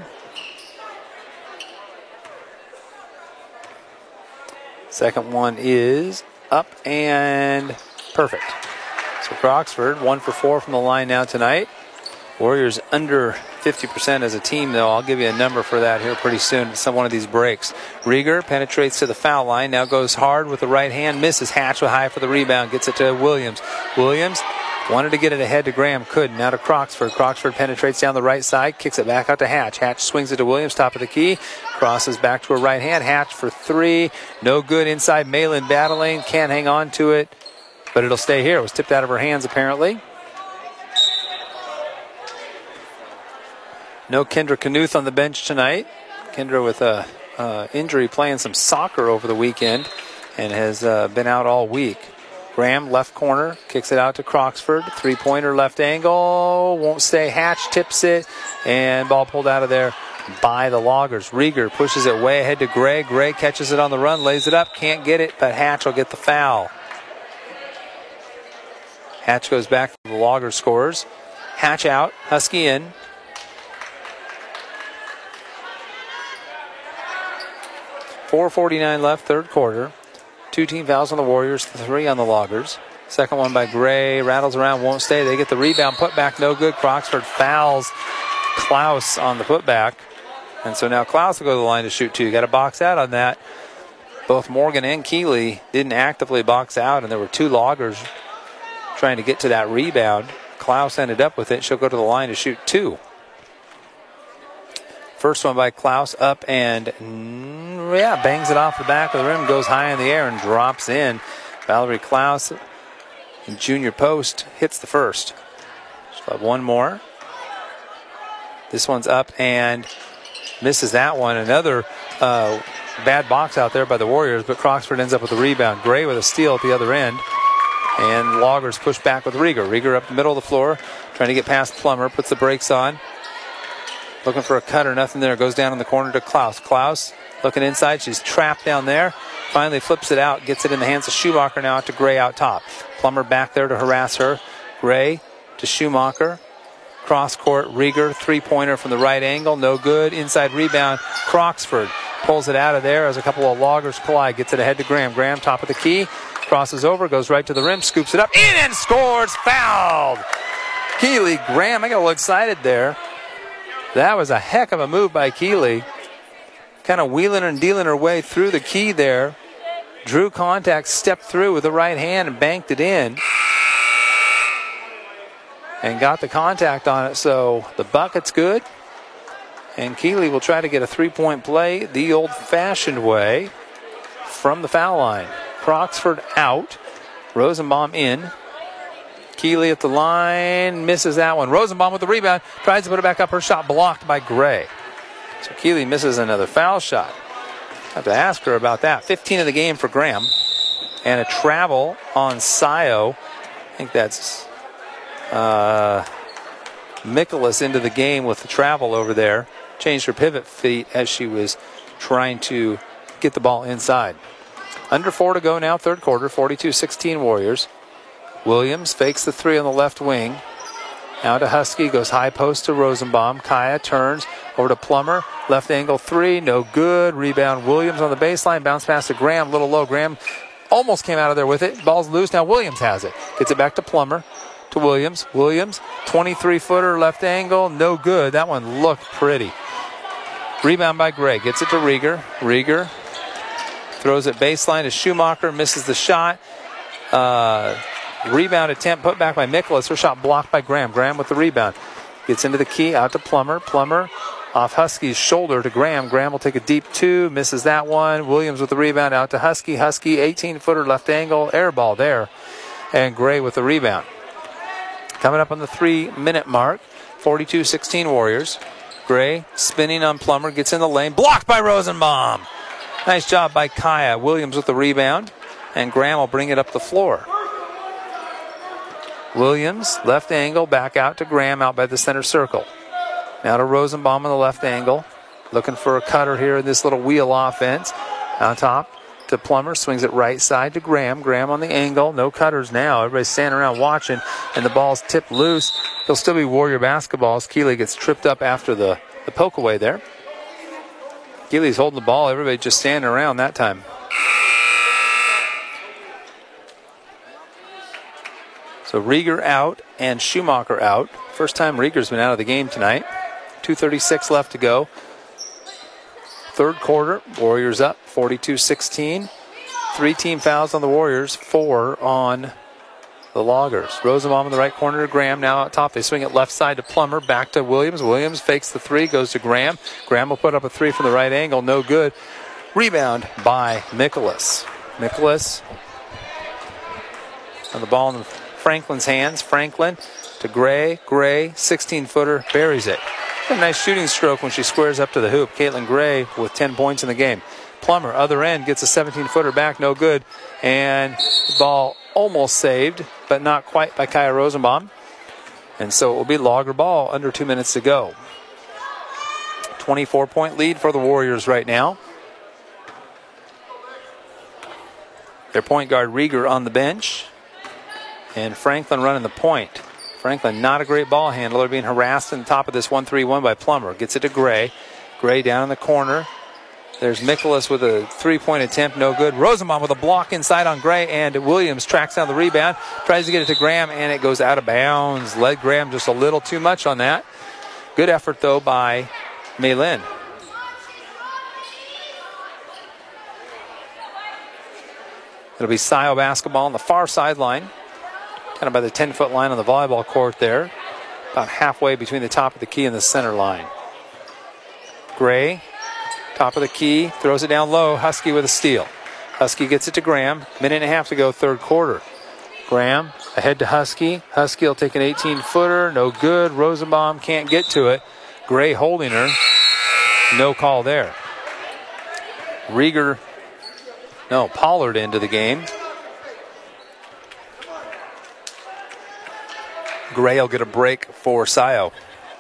Speaker 1: Second one is up and perfect. So Croxford, 1 for 4 from the line now tonight. Warriors under 50% as a team, though. I'll give you a number for that here pretty soon. Some one of these breaks. Rieger penetrates to the foul line. Now goes hard with the right hand. Misses. Hatch with high for the rebound. Gets it to Williams. Williams wanted to get it ahead to Graham. Couldn't. Now to Croxford. Croxford penetrates down the right side. Kicks it back out to Hatch. Hatch swings it to Williams. Top of the key. Crosses back to her right hand. Hatch for 3. No good inside. Malin battling. Can't hang on to it. But it'll stay here. It was tipped out of her hands apparently. No Kendra Knuth on the bench tonight. Kendra with a injury playing some soccer over the weekend and has been out all week. Graham, left corner, kicks it out to Croxford. 3-pointer, left angle, won't stay. Hatch tips it, and ball pulled out of there by the Loggers. Rieger pushes it way ahead to Gray. Gray catches it on the run, lays it up, can't get it, but Hatch will get the foul. Hatch goes back to the Loggers scores. Hatch out, Husky in. .449 left, third quarter. 2 team fouls on the Warriors, 3 on the Loggers. Second one by Gray, rattles around, won't stay. They get the rebound, put back, no good. Croxford fouls Klaus on the putback. And so now Klaus will go to the line to shoot 2. Got to box out on that. Both Morgan and Keeley didn't actively box out, and there were 2 Loggers trying to get to that rebound. Klaus ended up with it. She'll go to the line to shoot 2. First one by Klaus, up and, bangs it off the back of the rim, goes high in the air and drops in. Valerie Klaus, in junior post, hits the first. She'll have one more. This one's up and misses that one. Another bad box out there by the Warriors, but Croxford ends up with the rebound. Gray with a steal at the other end. And Loggers push back with Rieger. Rieger up the middle of the floor, trying to get past Plummer, puts the brakes on. Looking for a cutter, nothing there. Goes down in the corner to Klaus. Klaus looking inside. She's trapped down there. Finally flips it out. Gets it in the hands of Schumacher now to Gray out top. Plummer back there to harass her. Gray to Schumacher. Cross court. Rieger, 3-pointer from the right angle. No good. Inside rebound. Croxford pulls it out of there as a couple of Loggers collide. Gets it ahead to Graham. Graham, top of the key. Crosses over. Goes right to the rim. Scoops it up. In and scores. Fouled. Keeley Graham. I got a little excited there. That was a heck of a move by Keeley. Kind of wheeling and dealing her way through the key there. Drew contact, stepped through with the right hand and banked it in. And got the contact on it, so the bucket's good. And Keeley will try to get a 3-point play the old-fashioned way from the foul line. Croxford out. Rosenbaum in. Keeley at the line, misses that one. Rosenbaum with the rebound, tries to put it back up. Her shot blocked by Gray. So Keeley misses another foul shot. Have to ask her about that. 15 of the game for Graham. And a travel on Scio. I think that's Mikolas into the game with the travel over there. Changed her pivot feet as she was trying to get the ball inside. Under 4 to go now, third quarter, 42-16 Warriors. Williams fakes the 3 on the left wing. Now to Husky, goes high post to Rosenbaum. Kaya turns over to Plummer. Left angle three, no good. Rebound Williams on the baseline. Bounce pass to Graham, little low. Graham almost came out of there with it. Ball's loose. Now Williams has it. Gets it back to Plummer. To Williams. Williams, 23-footer, left angle, no good. That one looked pretty. Rebound by Gray. Gets it to Rieger. Rieger throws it baseline to Schumacher. Misses the shot. Rebound attempt put back by Nicholas. Her shot blocked by Graham. Graham with the rebound. Gets into the key. Out to Plummer. Plummer off Husky's shoulder to Graham. Graham will take a deep two. Misses that one. Williams with the rebound. Out to Husky. Husky, 18-footer, left angle. Air ball there. And Gray with the rebound. Coming up on the 3-minute mark. 42-16 Warriors. Gray spinning on Plummer. Gets in the lane. Blocked by Rosenbaum. Nice job by Kaya. Williams with the rebound. And Graham will bring it up the floor. Williams, left angle, back out to Graham, out by the center circle. Now to Rosenbaum on the left angle. Looking for a cutter here in this little wheel offense. On top to Plummer, swings it right side to Graham. Graham on the angle, no cutters now. Everybody's standing around watching, and the ball's tipped loose. It'll still be Warrior basketball as Keeley gets tripped up after the poke away there. Keeley's holding the ball. Everybody just standing around that time. So Rieger out and Schumacher out. First time Rieger's been out of the game tonight. 2:36 left to go. Third quarter, Warriors up 42-16. 3 team fouls on the Warriors, 4 on the Loggers. Rosenbaum in the right corner to Graham. Now out top, they swing it left side to Plummer. Back to Williams. Williams fakes the three, goes to Graham. Graham will put up a three from the right angle. No good. Rebound by Nicholas. Nicholas on the ball in Franklin's hands. Franklin to Gray. Gray, 16-footer, buries it. A nice shooting stroke when she squares up to the hoop. Caitlin Gray with 10 points in the game. Plummer, other end, gets a 17-footer back, no good. And the ball almost saved, but not quite by Kaya Rosenbaum. And so it will be Logger ball, under 2 minutes to go. 24-point lead for the Warriors right now. Their point guard Rieger on the bench. And Franklin running the point. Franklin, not a great ball handler, being harassed in the top of this 1-3-1 by Plummer. Gets it to Gray. Gray down in the corner. There's Nicholas with a three-point attempt, no good. Rosenbaum with a block inside on Gray, and Williams tracks down the rebound, tries to get it to Graham, and it goes out of bounds. Led Graham just a little too much on that. Good effort, though, by Maylin. It'll be Scio basketball on the far sideline, kind of by the 10-foot line on the volleyball court there, about halfway between the top of the key and the center line. Gray, top of the key, throws it down low. Husky with a steal. Husky gets it to Graham. Minute and a half to go, third quarter. Graham ahead to Husky. Husky will take an 18-footer, no good. Rosenbaum can't get to it. Gray holding her. No call there. Pollard into the game. Gray will get a break for Scio.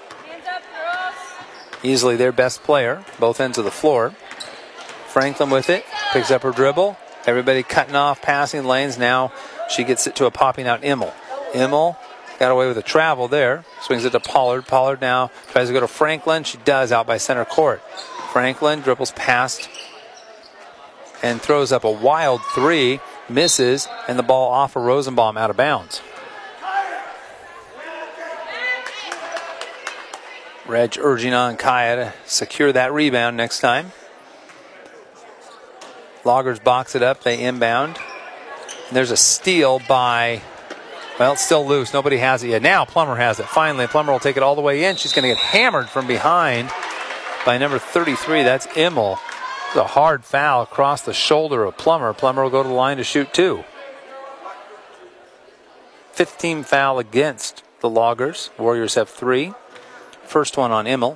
Speaker 1: Easily their best player, both ends of the floor. Franklin with it, picks up her dribble. Everybody cutting off passing lanes. Now she gets it to a popping out Immel. Immel got away with a travel there. Swings it to Pollard. Pollard now tries to go to Franklin. She does, out by center court. Franklin dribbles past and throws up a wild three. Misses, and the ball off of Rosenbaum, out of bounds. Reg urging on Kaya to secure that rebound next time. Loggers box it up. They inbound. And there's a steal by, it's still loose. Nobody has it yet. Now Plummer has it. Finally, Plummer will take it all the way in. She's going to get hammered from behind by number 33. That's Immel. It's a hard foul across the shoulder of Plummer. Plummer will go to the line to shoot two. 15 foul against the Loggers. Warriors have 3. First one on Immel.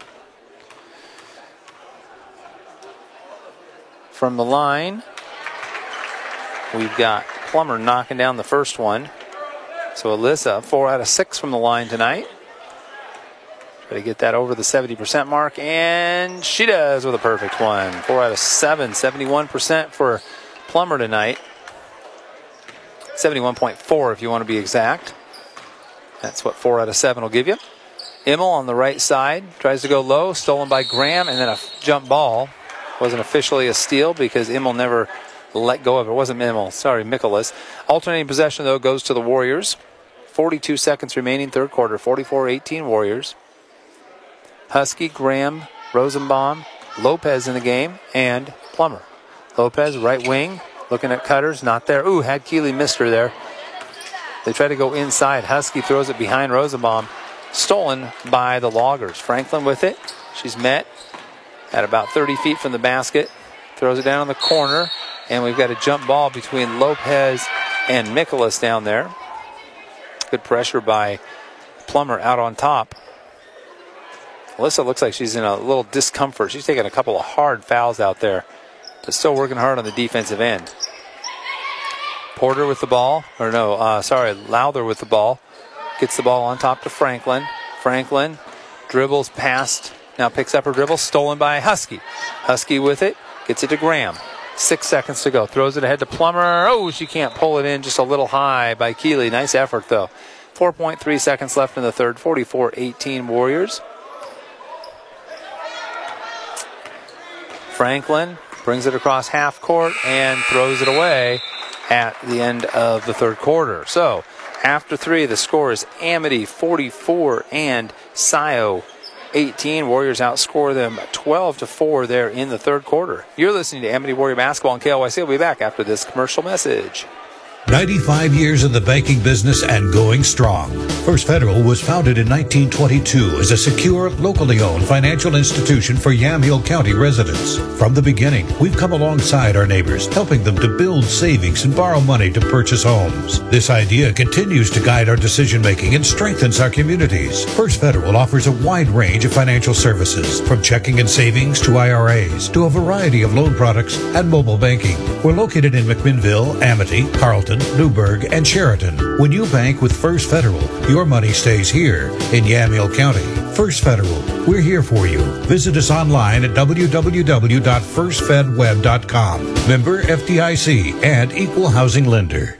Speaker 1: From the line, we've got Plummer knocking down the first one. So Alyssa, 4 out of 6 from the line tonight. Try to get that over the 70% mark, and she does with a perfect one. 4 out of 7, 71% for Plummer tonight. 71.4 if you want to be exact. That's what 4 out of 7 will give you. Immel on the right side tries to go low, stolen by Graham, and then a jump ball. Wasn't officially a steal because Immel never let go of it. It wasn't Immel, sorry, Mikolas. Alternating possession, though, goes to the Warriors. 42 seconds remaining, third quarter, 44-18 Warriors. Husky, Graham, Rosenbaum, Lopez in the game, and Plummer. Lopez, right wing, looking at cutters, not there. Ooh, had Keeley missed her there. They try to go inside. Husky throws it behind Rosenbaum. Stolen by the Loggers. Franklin with it. She's met at about 30 feet from the basket. Throws it down in the corner. And we've got a jump ball between Lopez and Mikolas down there. Good pressure by Plummer out on top. Alyssa looks like she's in a little discomfort. She's taking a couple of hard fouls out there, but still working hard on the defensive end. Porter with the ball. Lowther with the ball. Gets the ball on top to Franklin. Franklin dribbles past. Now picks up her dribble. Stolen by Husky. Husky with it. Gets it to Graham. 6 seconds to go. Throws it ahead to Plummer. Oh, she can't pull it in. Just a little high by Keeley. Nice effort, though. 4.3 seconds left in the third. 44-18 Warriors. Franklin brings it across half court and throws it away at the end of the third quarter. So, after 3, the score is Amity 44 and Scio 18. Warriors outscore them 12-4 there in the third quarter. You're listening to Amity Warrior Basketball on KLYC. We'll be back after this commercial message.
Speaker 2: 95 years in the banking business and going strong. First Federal was founded in 1922 as a secure, locally owned financial institution for Yamhill County residents. From the beginning, we've come alongside our neighbors, helping them to build savings and borrow money to purchase homes. This idea continues to guide our decision-making and strengthens our communities. First Federal offers a wide range of financial services, from checking and savings to IRAs, to a variety of loan products and mobile banking. We're located in McMinnville, Amity, Carlton, Newburgh, and Sheraton. When you bank with First Federal, your money stays here in Yamhill County. First Federal, we're here for you. Visit us online at www.firstfedweb.com. Member FDIC and Equal Housing Lender.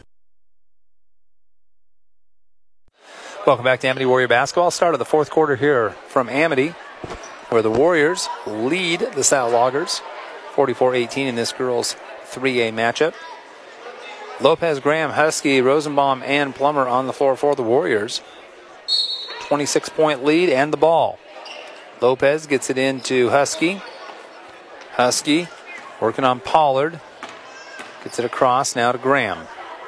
Speaker 1: Welcome back to Amity Warrior Basketball. Start of the fourth quarter here from Amity, where the Warriors lead the Scio Loggers 44-18 in this girls' 3A matchup. Lopez, Graham, Husky, Rosenbaum, and Plummer on the floor for the Warriors. 26-point lead and the ball. Lopez gets it into Husky. Husky working on Pollard. Gets it across now to Graham.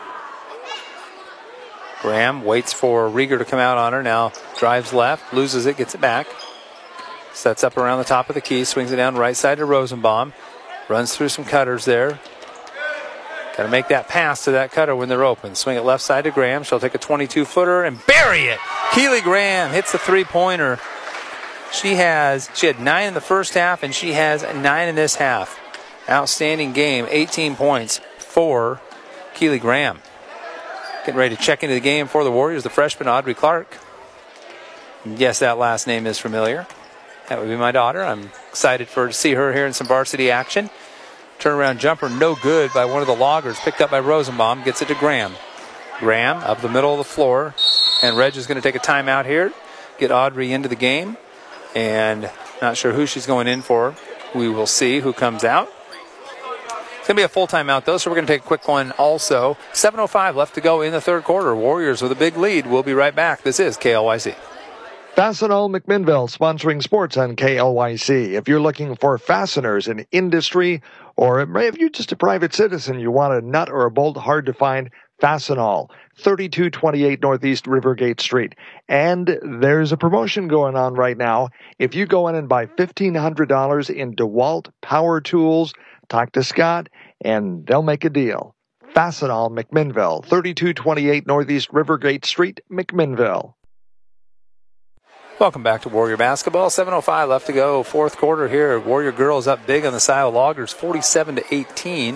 Speaker 1: Graham waits for Rieger to come out on her. Now drives left, loses it, gets it back. Sets up around the top of the key, swings it down right side to Rosenbaum. Runs through some cutters there. Got to make that pass to that cutter when they're open. Swing it left side to Graham. She'll take a 22-footer and bury it. Keeley Graham hits the three-pointer. She had 9 in the first half, and she has 9 in this half. Outstanding game. 18 points for Keeley Graham. Getting ready to check into the game for the Warriors, the freshman Audrey Clark. Yes, that last name is familiar. That would be my daughter. I'm excited to see her here in some varsity action. Turnaround jumper, no good by one of the Loggers. Picked up by Rosenbaum. Gets it to Graham. Graham up the middle of the floor. And Reg is going to take a timeout here. Get Audrey into the game. And not sure who she's going in for. We will see who comes out. It's going to be a full timeout, though, so we're going to take a quick one also. 7:05 left to go in the third quarter. Warriors with a big lead. We'll be right back. This is KLYC.
Speaker 3: Fastenal McMinnville sponsoring sports on KLYC. If you're looking for fasteners in industry, or if you're just a private citizen, you want a nut or a bolt hard to find, Fastenal, 3228 Northeast Rivergate Street. And there's a promotion going on right now. If you go in and buy $1,500 in DeWalt power tools, talk to Scott, and they'll make a deal. Fastenal McMinnville, 3228 Northeast Rivergate Street, McMinnville.
Speaker 1: Welcome back to Warrior Basketball. 7:05 left to go. Fourth quarter here. Warrior girls up big on the Scio Loggers, 47-18.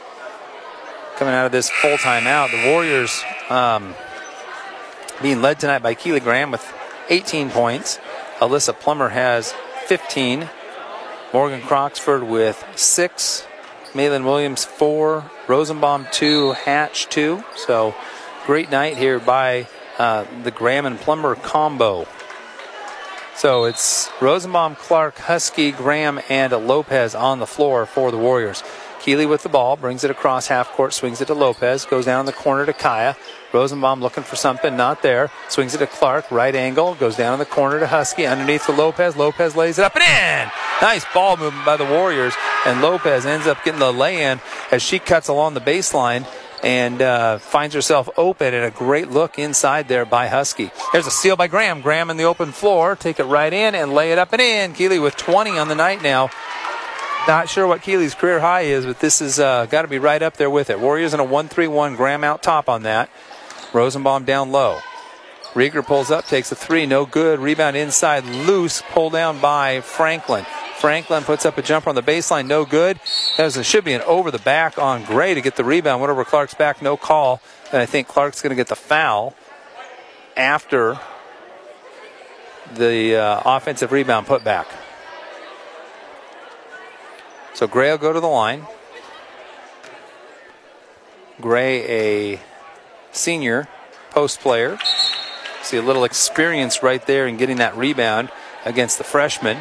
Speaker 1: Coming out of this full timeout, the Warriors being led tonight by Keeley Graham with 18 points. Alyssa Plummer has 15. Morgan Croxford with 6. Malin Williams 4. Rosenbaum 2. Hatch 2. So great night here by the Graham and Plummer combo. So it's Rosenbaum, Clark, Husky, Graham, and Lopez on the floor for the Warriors. Keeley with the ball, brings it across half court, swings it to Lopez, goes down the corner to Kaya. Rosenbaum looking for something, not there. Swings it to Clark, right angle, goes down in the corner to Husky, underneath to Lopez. Lopez lays it up and in! Nice ball movement by the Warriors, and Lopez ends up getting the lay-in as she cuts along the baseline and finds herself open, and a great look inside there by Husky. There's a steal by Graham. Graham in the open floor, take it right in and lay it up and in. Keeley with 20 on the night now. Not sure what Keeley's career high is, but this is got to be right up there with it. Warriors in a 1-3-1. Graham out top on that. Rosenbaum down low. Rieger pulls up, takes a three, no good. Rebound inside, loose, pulled down by Franklin. Franklin puts up a jumper on the baseline, no good. There should be an over the back on Gray to get the rebound. Went over Clark's back, no call. And I think Clark's going to get the foul after the offensive rebound put back. So Gray will go to the line. Gray, a senior post player. See a little experience right there in getting that rebound against the freshman.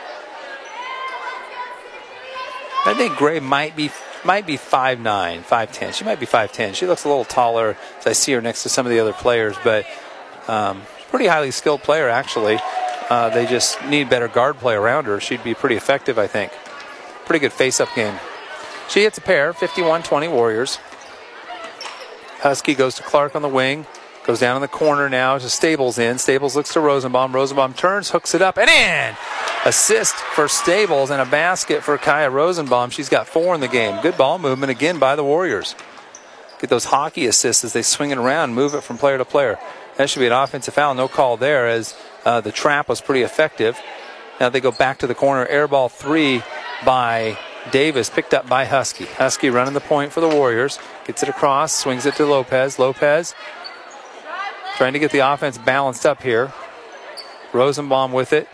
Speaker 1: I think Gray might be 5'9", 5'10". She might be 5'10". She looks a little taller as I see her next to some of the other players, but pretty highly skilled player, actually. They just need better guard play around her. She'd be pretty effective, I think. Pretty good face-up game. She hits a pair, 51-20 Warriors. Husky goes to Clark on the wing. Goes down in the corner now to Stables in. Stables looks to Rosenbaum. Rosenbaum turns, hooks it up, and in! Assist for Stables and a basket for Kaya Rosenbaum. She's got 4 in the game. Good ball movement again by the Warriors. Get those hockey assists as they swing it around, move it from player to player. That should be an offensive foul. No call there as the trap was pretty effective. Now they go back to the corner. Air ball 3 by Davis, picked up by Husky. Husky running the point for the Warriors. Gets it across, swings it to Lopez. Lopez trying to get the offense balanced up here. Rosenbaum with it.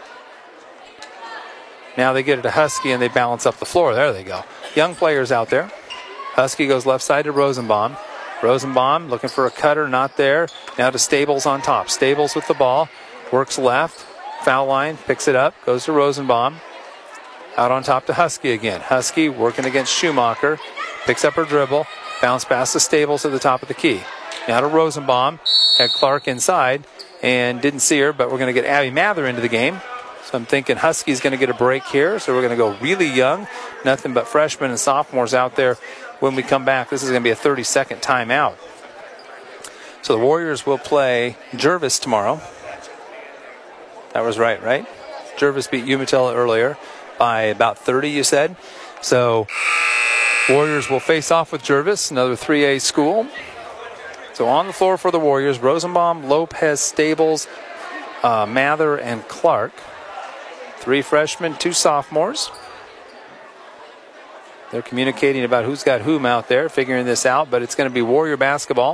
Speaker 1: Now they get it to Husky and they balance up the floor. There they go. Young players out there. Husky goes left side to Rosenbaum. Rosenbaum looking for a cutter, not there. Now to Stables on top. Stables with the ball. Works left. Foul line, picks it up, goes to Rosenbaum. Out on top to Husky again. Husky working against Schumacher. Picks up her dribble. Bounce past the Stables to the top of the key. Now to Rosenbaum. Had Clark inside and didn't see her, but we're going to get Abby Mather into the game. So I'm thinking Husky's going to get a break here. So we're going to go really young. Nothing but freshmen and sophomores out there when we come back. This is going to be a 30-second timeout. So the Warriors will play Jervis tomorrow. That was right? Jervis beat Umatilla earlier by about 30, you said. So Warriors will face off with Jervis, another 3A school. So on the floor for the Warriors, Rosenbaum, Lopez, Stables, Mather, and Clark. 3 freshmen, 2 sophomores. They're communicating about who's got whom out there, figuring this out, but it's going to be Warrior basketball.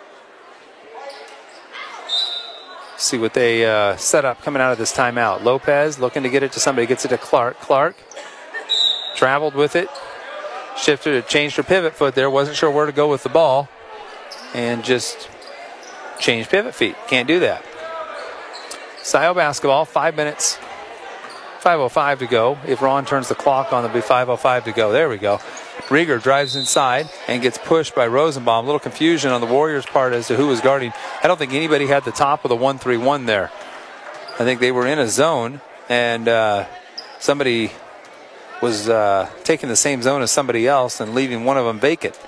Speaker 1: See what they set up coming out of this timeout. Lopez looking to get it to somebody, gets it to Clark. Clark traveled with it, shifted, changed her pivot foot there, wasn't sure where to go with the ball, and just changed pivot feet. Can't do that. Scio basketball, 5 minutes, 5:05 to go. If Ron turns the clock on, there'll be 5:05 to go. There we go. Rieger drives inside and gets pushed by Rosenbaum. A little confusion on the Warriors' part as to who was guarding. I don't think anybody had the top of the 1-3-1 there. I think they were in a zone, and somebody was taking the same zone as somebody else and leaving one of them vacant.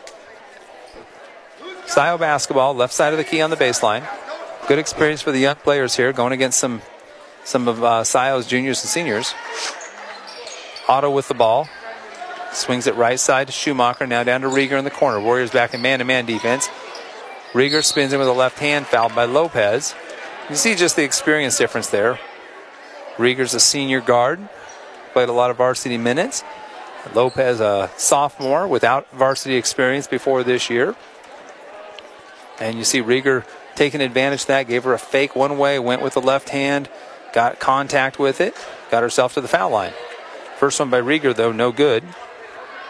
Speaker 1: Scio basketball, left side of the key on the baseline. Good experience for the young players here, going against some of Scio's juniors and seniors. Otto with the ball. Swings it right side to Schumacher. Now down to Rieger in the corner. Warriors back in man-to-man defense. Rieger spins in with a left hand, fouled by Lopez. You see just the experience difference there. Rieger's a senior guard. Played a lot of varsity minutes. Lopez, a sophomore without varsity experience before this year. And you see Rieger taking advantage of that. Gave her a fake one way. Went with the left hand. Got contact with it. Got herself to the foul line. First one by Rieger, though, no good.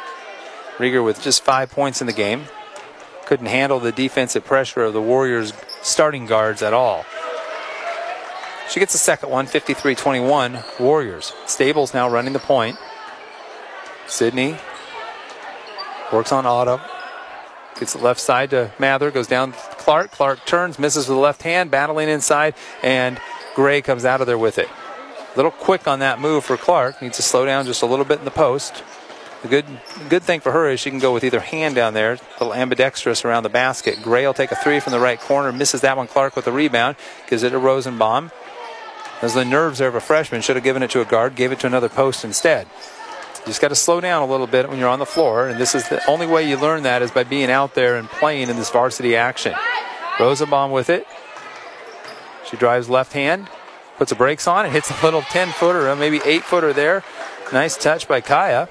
Speaker 1: Rieger with just 5 points in the game. Couldn't handle the defensive pressure of the Warriors starting guards at all. She gets the second one, 53-21 Warriors. Stables now running the point. Sydney works on Otto. Gets the left side to Mather, goes down to Clark. Clark turns, misses with the left hand, battling inside, and Gray comes out of there with it. A little quick on that move for Clark. Needs to slow down just a little bit in the post. The good thing for her is she can go with either hand down there, a little ambidextrous around the basket. Gray will take a three from the right corner, misses that one. Clark with the rebound, gives it to Rosenbaum. Those are the nerves there of a freshman. Should have given it to a guard, gave it to another post instead. You just got to slow down a little bit when you're on the floor, and this is the only way you learn that is by being out there and playing in this varsity action. Rosenbaum with it. She drives left hand, puts the brakes on, and hits a little 10-footer, maybe 8-footer there. Nice touch by Kaya.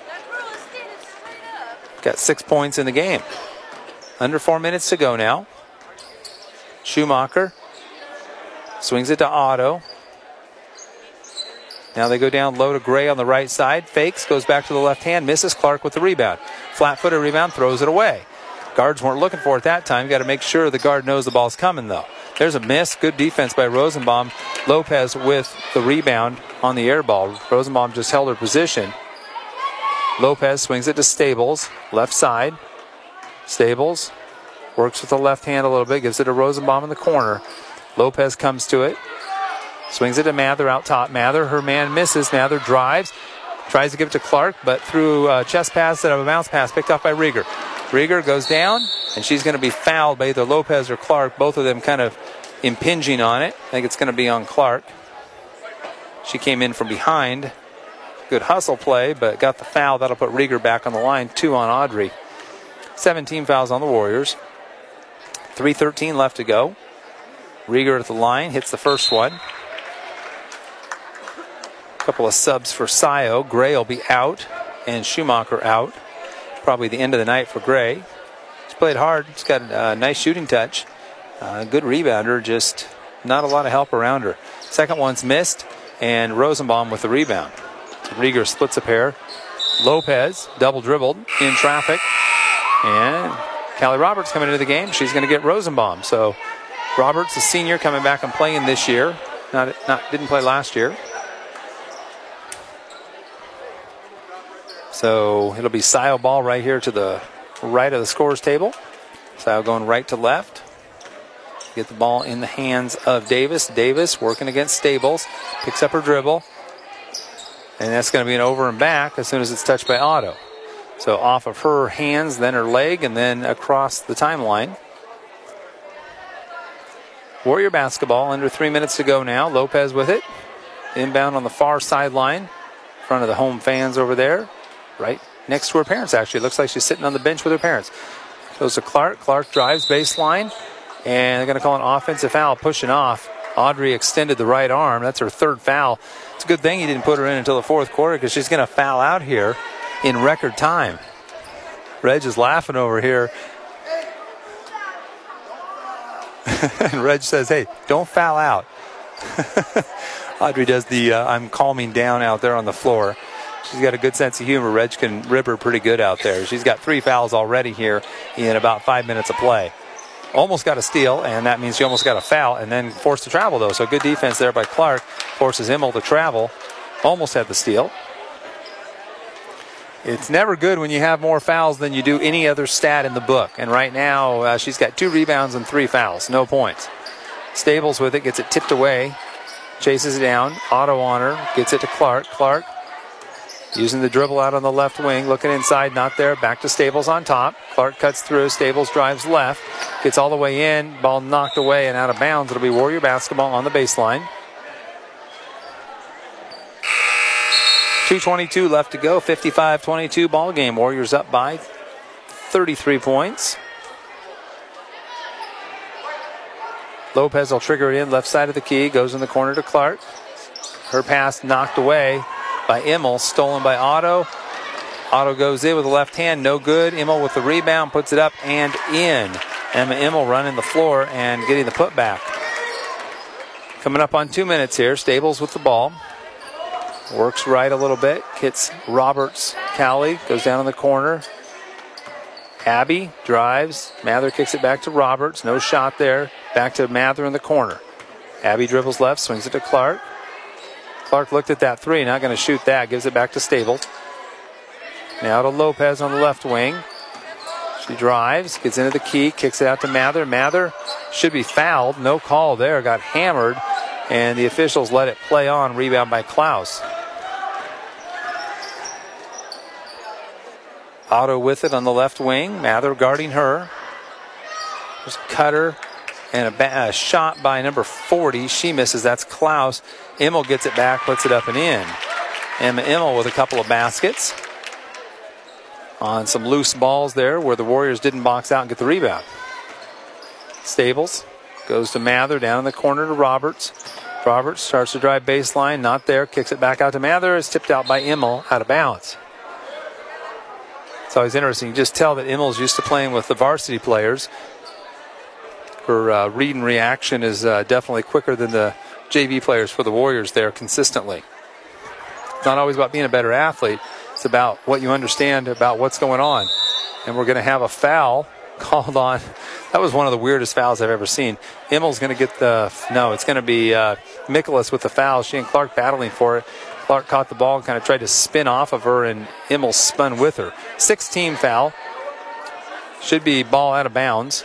Speaker 1: Got 6 points in the game. Under 4 minutes to go now. Schumacher swings it to Otto. Now they go down low to Gray on the right side. Fakes, goes back to the left hand, misses. Clark with the rebound. Flat-footed rebound, throws it away. Guards weren't looking for it that time. Got to make sure the guard knows the ball's coming, though. There's a miss. Good defense by Rosenbaum. Lopez with the rebound on the air ball. Rosenbaum just held her position. Lopez swings it to Stables, left side. Stables works with the left hand a little bit, gives it to Rosenbaum in the corner. Lopez comes to it. Swings it to Mather out top. Mather, her man misses. Mather drives. Tries to give it to Clark, but through a chest pass instead of a bounce pass picked off by Rieger. Rieger goes down, and she's going to be fouled by either Lopez or Clark. Both of them kind of impinging on it. I think it's going to be on Clark. She came in from behind. Good hustle play, but got the foul. That'll put Rieger back on the line. 2 on Audrey. 17 fouls on the Warriors. 3:13 left to go. Rieger at the line, hits the first one. Couple of subs for Sayo. Gray will be out, and Schumacher out. Probably the end of the night for Gray. She's played hard. She's got a nice shooting touch. Good rebounder, just not a lot of help around her. Second one's missed, and Rosenbaum with the rebound. Rieger splits a pair. Lopez double dribbled in traffic, and Callie Roberts coming into the game. She's going to get Rosenbaum. So Roberts, a senior, coming back and playing this year. Didn't play last year. So it'll be Sayo ball right here to the right of the scorer's table. Sayo going right to left. Get the ball in the hands of Davis. Davis working against Stables. Picks up her dribble. And that's going to be an over and back as soon as it's touched by Otto. So off of her hands, then her leg, and then across the timeline. Warrior basketball, under 3 minutes to go now. Lopez with it. Inbound on the far sideline. In front of the home fans over there. Right next to her parents, actually. It looks like she's sitting on the bench with her parents. Goes to Clark. Clark drives baseline. And they're going to call an offensive foul, pushing off. Audrey extended the right arm. That's her third foul. It's a good thing he didn't put her in until the fourth quarter because she's going to foul out here in record time. Reg is laughing over here. And Reg says, hey, don't foul out. Audrey does the I'm calming down out there on the floor. She's got a good sense of humor. Reg can rib her pretty good out there. She's got 3 fouls already here in about 5 minutes of play. Almost got a steal, and that means she almost got a foul, and then forced to travel, though. So good defense there by Clark. Forces Immel to travel. Almost had the steal. It's never good when you have more fouls than you do any other stat in the book. And right now, she's got 2 rebounds and 3 fouls. No points. Stables with it. Gets it tipped away. Chases it down. Otto on her. Gets it to Clark. Clark using the dribble out on the left wing. Looking inside. Not there. Back to Stables on top. Clark cuts through. Stables drives left. Gets all the way in. Ball knocked away and out of bounds. It'll be Warrior basketball on the baseline. 2:22 left to go. 55-22 ball game. Warriors up by 33 points. Lopez will trigger it in. Left side of the key. Goes in the corner to Clark. Her pass knocked away by Immel. Stolen by Otto. Otto goes in with the left hand. No good. Immel with the rebound. Puts it up and in. Emma Immel running the floor and getting the putback. Coming up on 2 minutes here. Stables with the ball. Works right a little bit. Hits Roberts. Callie goes down in the corner. Abby drives. Mather kicks it back to Roberts. No shot there. Back to Mather in the corner. Abby dribbles left, swings it to Clark. Clark looked at that three, not going to shoot that. Gives it back to Stable. Now to Lopez on the left wing. She drives, gets into the key, kicks it out to Mather. Mather should be fouled. No call there. Got hammered, and the officials let it play on. Rebound by Klaus. Otto with it on the left wing. Mather guarding her. There's a cutter and a shot by number 40. She misses. That's Klaus. Immel gets it back, puts it up and in. Emma Immel with a couple of baskets on some loose balls there where the Warriors didn't box out and get the rebound. Stables goes to Mather, down in the corner to Roberts. Roberts starts to drive baseline, not there, kicks it back out to Mather. It's tipped out by Immel, out of bounds. It's always interesting. You just tell that Immel's used to playing with the varsity players. Her read and reaction is definitely quicker than the JV players for the Warriors there consistently. It's not always about being a better athlete. It's about what you understand about what's going on. And we're going to have a foul called on. That was one of the weirdest fouls I've ever seen. Immel's going to get it's going to be Mikolas with the foul. She and Clark battling for it. Clark caught the ball and kind of tried to spin off of her, and Immel spun with her. 6-team foul. Should be ball out of bounds.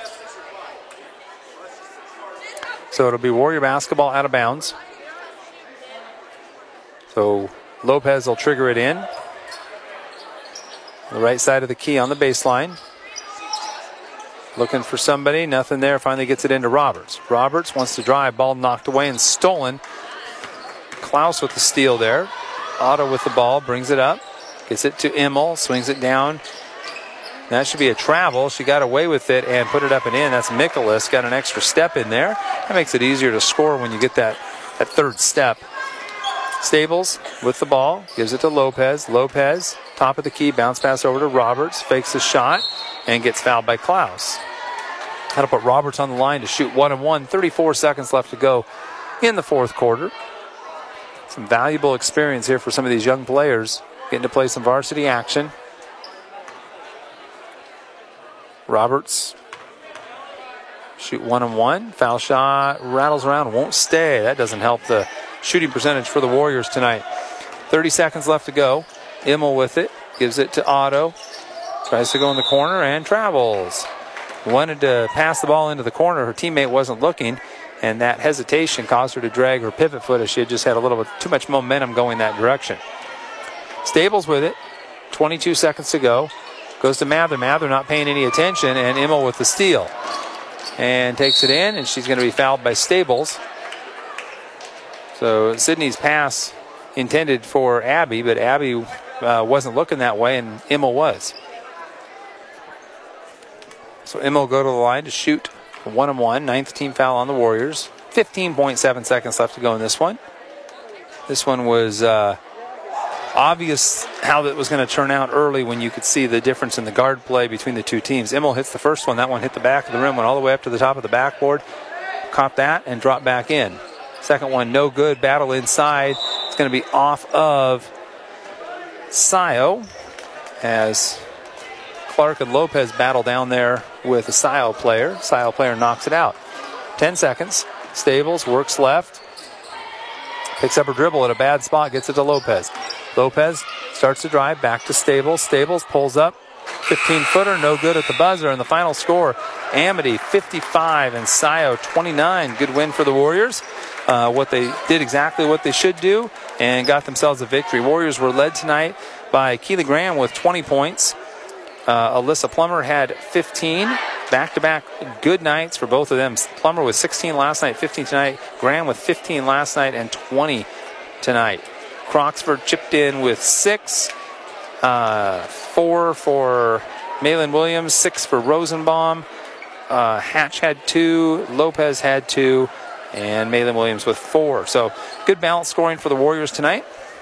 Speaker 1: So it'll be Warrior basketball out of bounds. So Lopez will trigger it in. The right side of the key on the baseline. Looking for somebody. Nothing there. Finally gets it into Roberts. Roberts wants to drive. Ball knocked away and stolen. Klaus with the steal there. Otto with the ball. Brings it up. Gets it to Immel. Swings it down. That should be a travel. She got away with it and put it up and in. That's Mikolas. Got an extra step in there. That makes it easier to score when you get that third step. Stables with the ball. Gives it to Lopez. Lopez, top of the key. Bounce pass over to Roberts. Fakes the shot and gets fouled by Klaus. That'll put Roberts on the line to shoot 1-1. 34 seconds left to go in the fourth quarter. Some valuable experience here for some of these young players. Getting to play some varsity action. Roberts shoot 1-1. Foul shot rattles around, won't stay. That doesn't help the shooting percentage for the Warriors tonight. 30 seconds left to go. Immel with it. Gives it to Otto. Tries to go in the corner and travels. Wanted to pass the ball into the corner. Her teammate wasn't looking, and that hesitation caused her to drag her pivot foot as she had just had a little bit too much momentum going that direction. Stables with it. 22 seconds to go. Goes to Mather. Mather not paying any attention, and Immel with the steal. And takes it in, and she's going to be fouled by Stables. So Sydney's pass intended for Abby, but Abby wasn't looking that way, and Immel was. So Immel will go to the line to shoot 1-1. Ninth team foul on the Warriors. 15.7 seconds left to go in this one. This one was obvious how that was going to turn out early when you could see the difference in the guard play between the two teams. Immel hits the first one. That one hit the back of the rim, went all the way up to the top of the backboard. Caught that and dropped back in. Second one, no good. Battle inside. It's going to be off of Sayo as Clark and Lopez battle down there with a Sayo player. Sayo player knocks it out. 10 seconds. Stables works left. Picks up her dribble at a bad spot. Gets it to Lopez. Lopez starts to drive back to Stables. Stables pulls up. 15-footer, no good at the buzzer. And the final score, Amity 55 and Sayo 29. Good win for the Warriors. They did exactly what they should do and got themselves a victory. Warriors were led tonight by Keely Graham with 20 points. Alyssa Plummer had 15. Back-to-back good nights for both of them. Plummer with 16 last night, 15 tonight. Graham with 15 last night and 20 tonight. Croxford chipped in with 6. 4 for Malin Williams, 6 for Rosenbaum. Hatch had 2. Lopez had 2. And Malin Williams with 4. So good balance scoring for the Warriors tonight.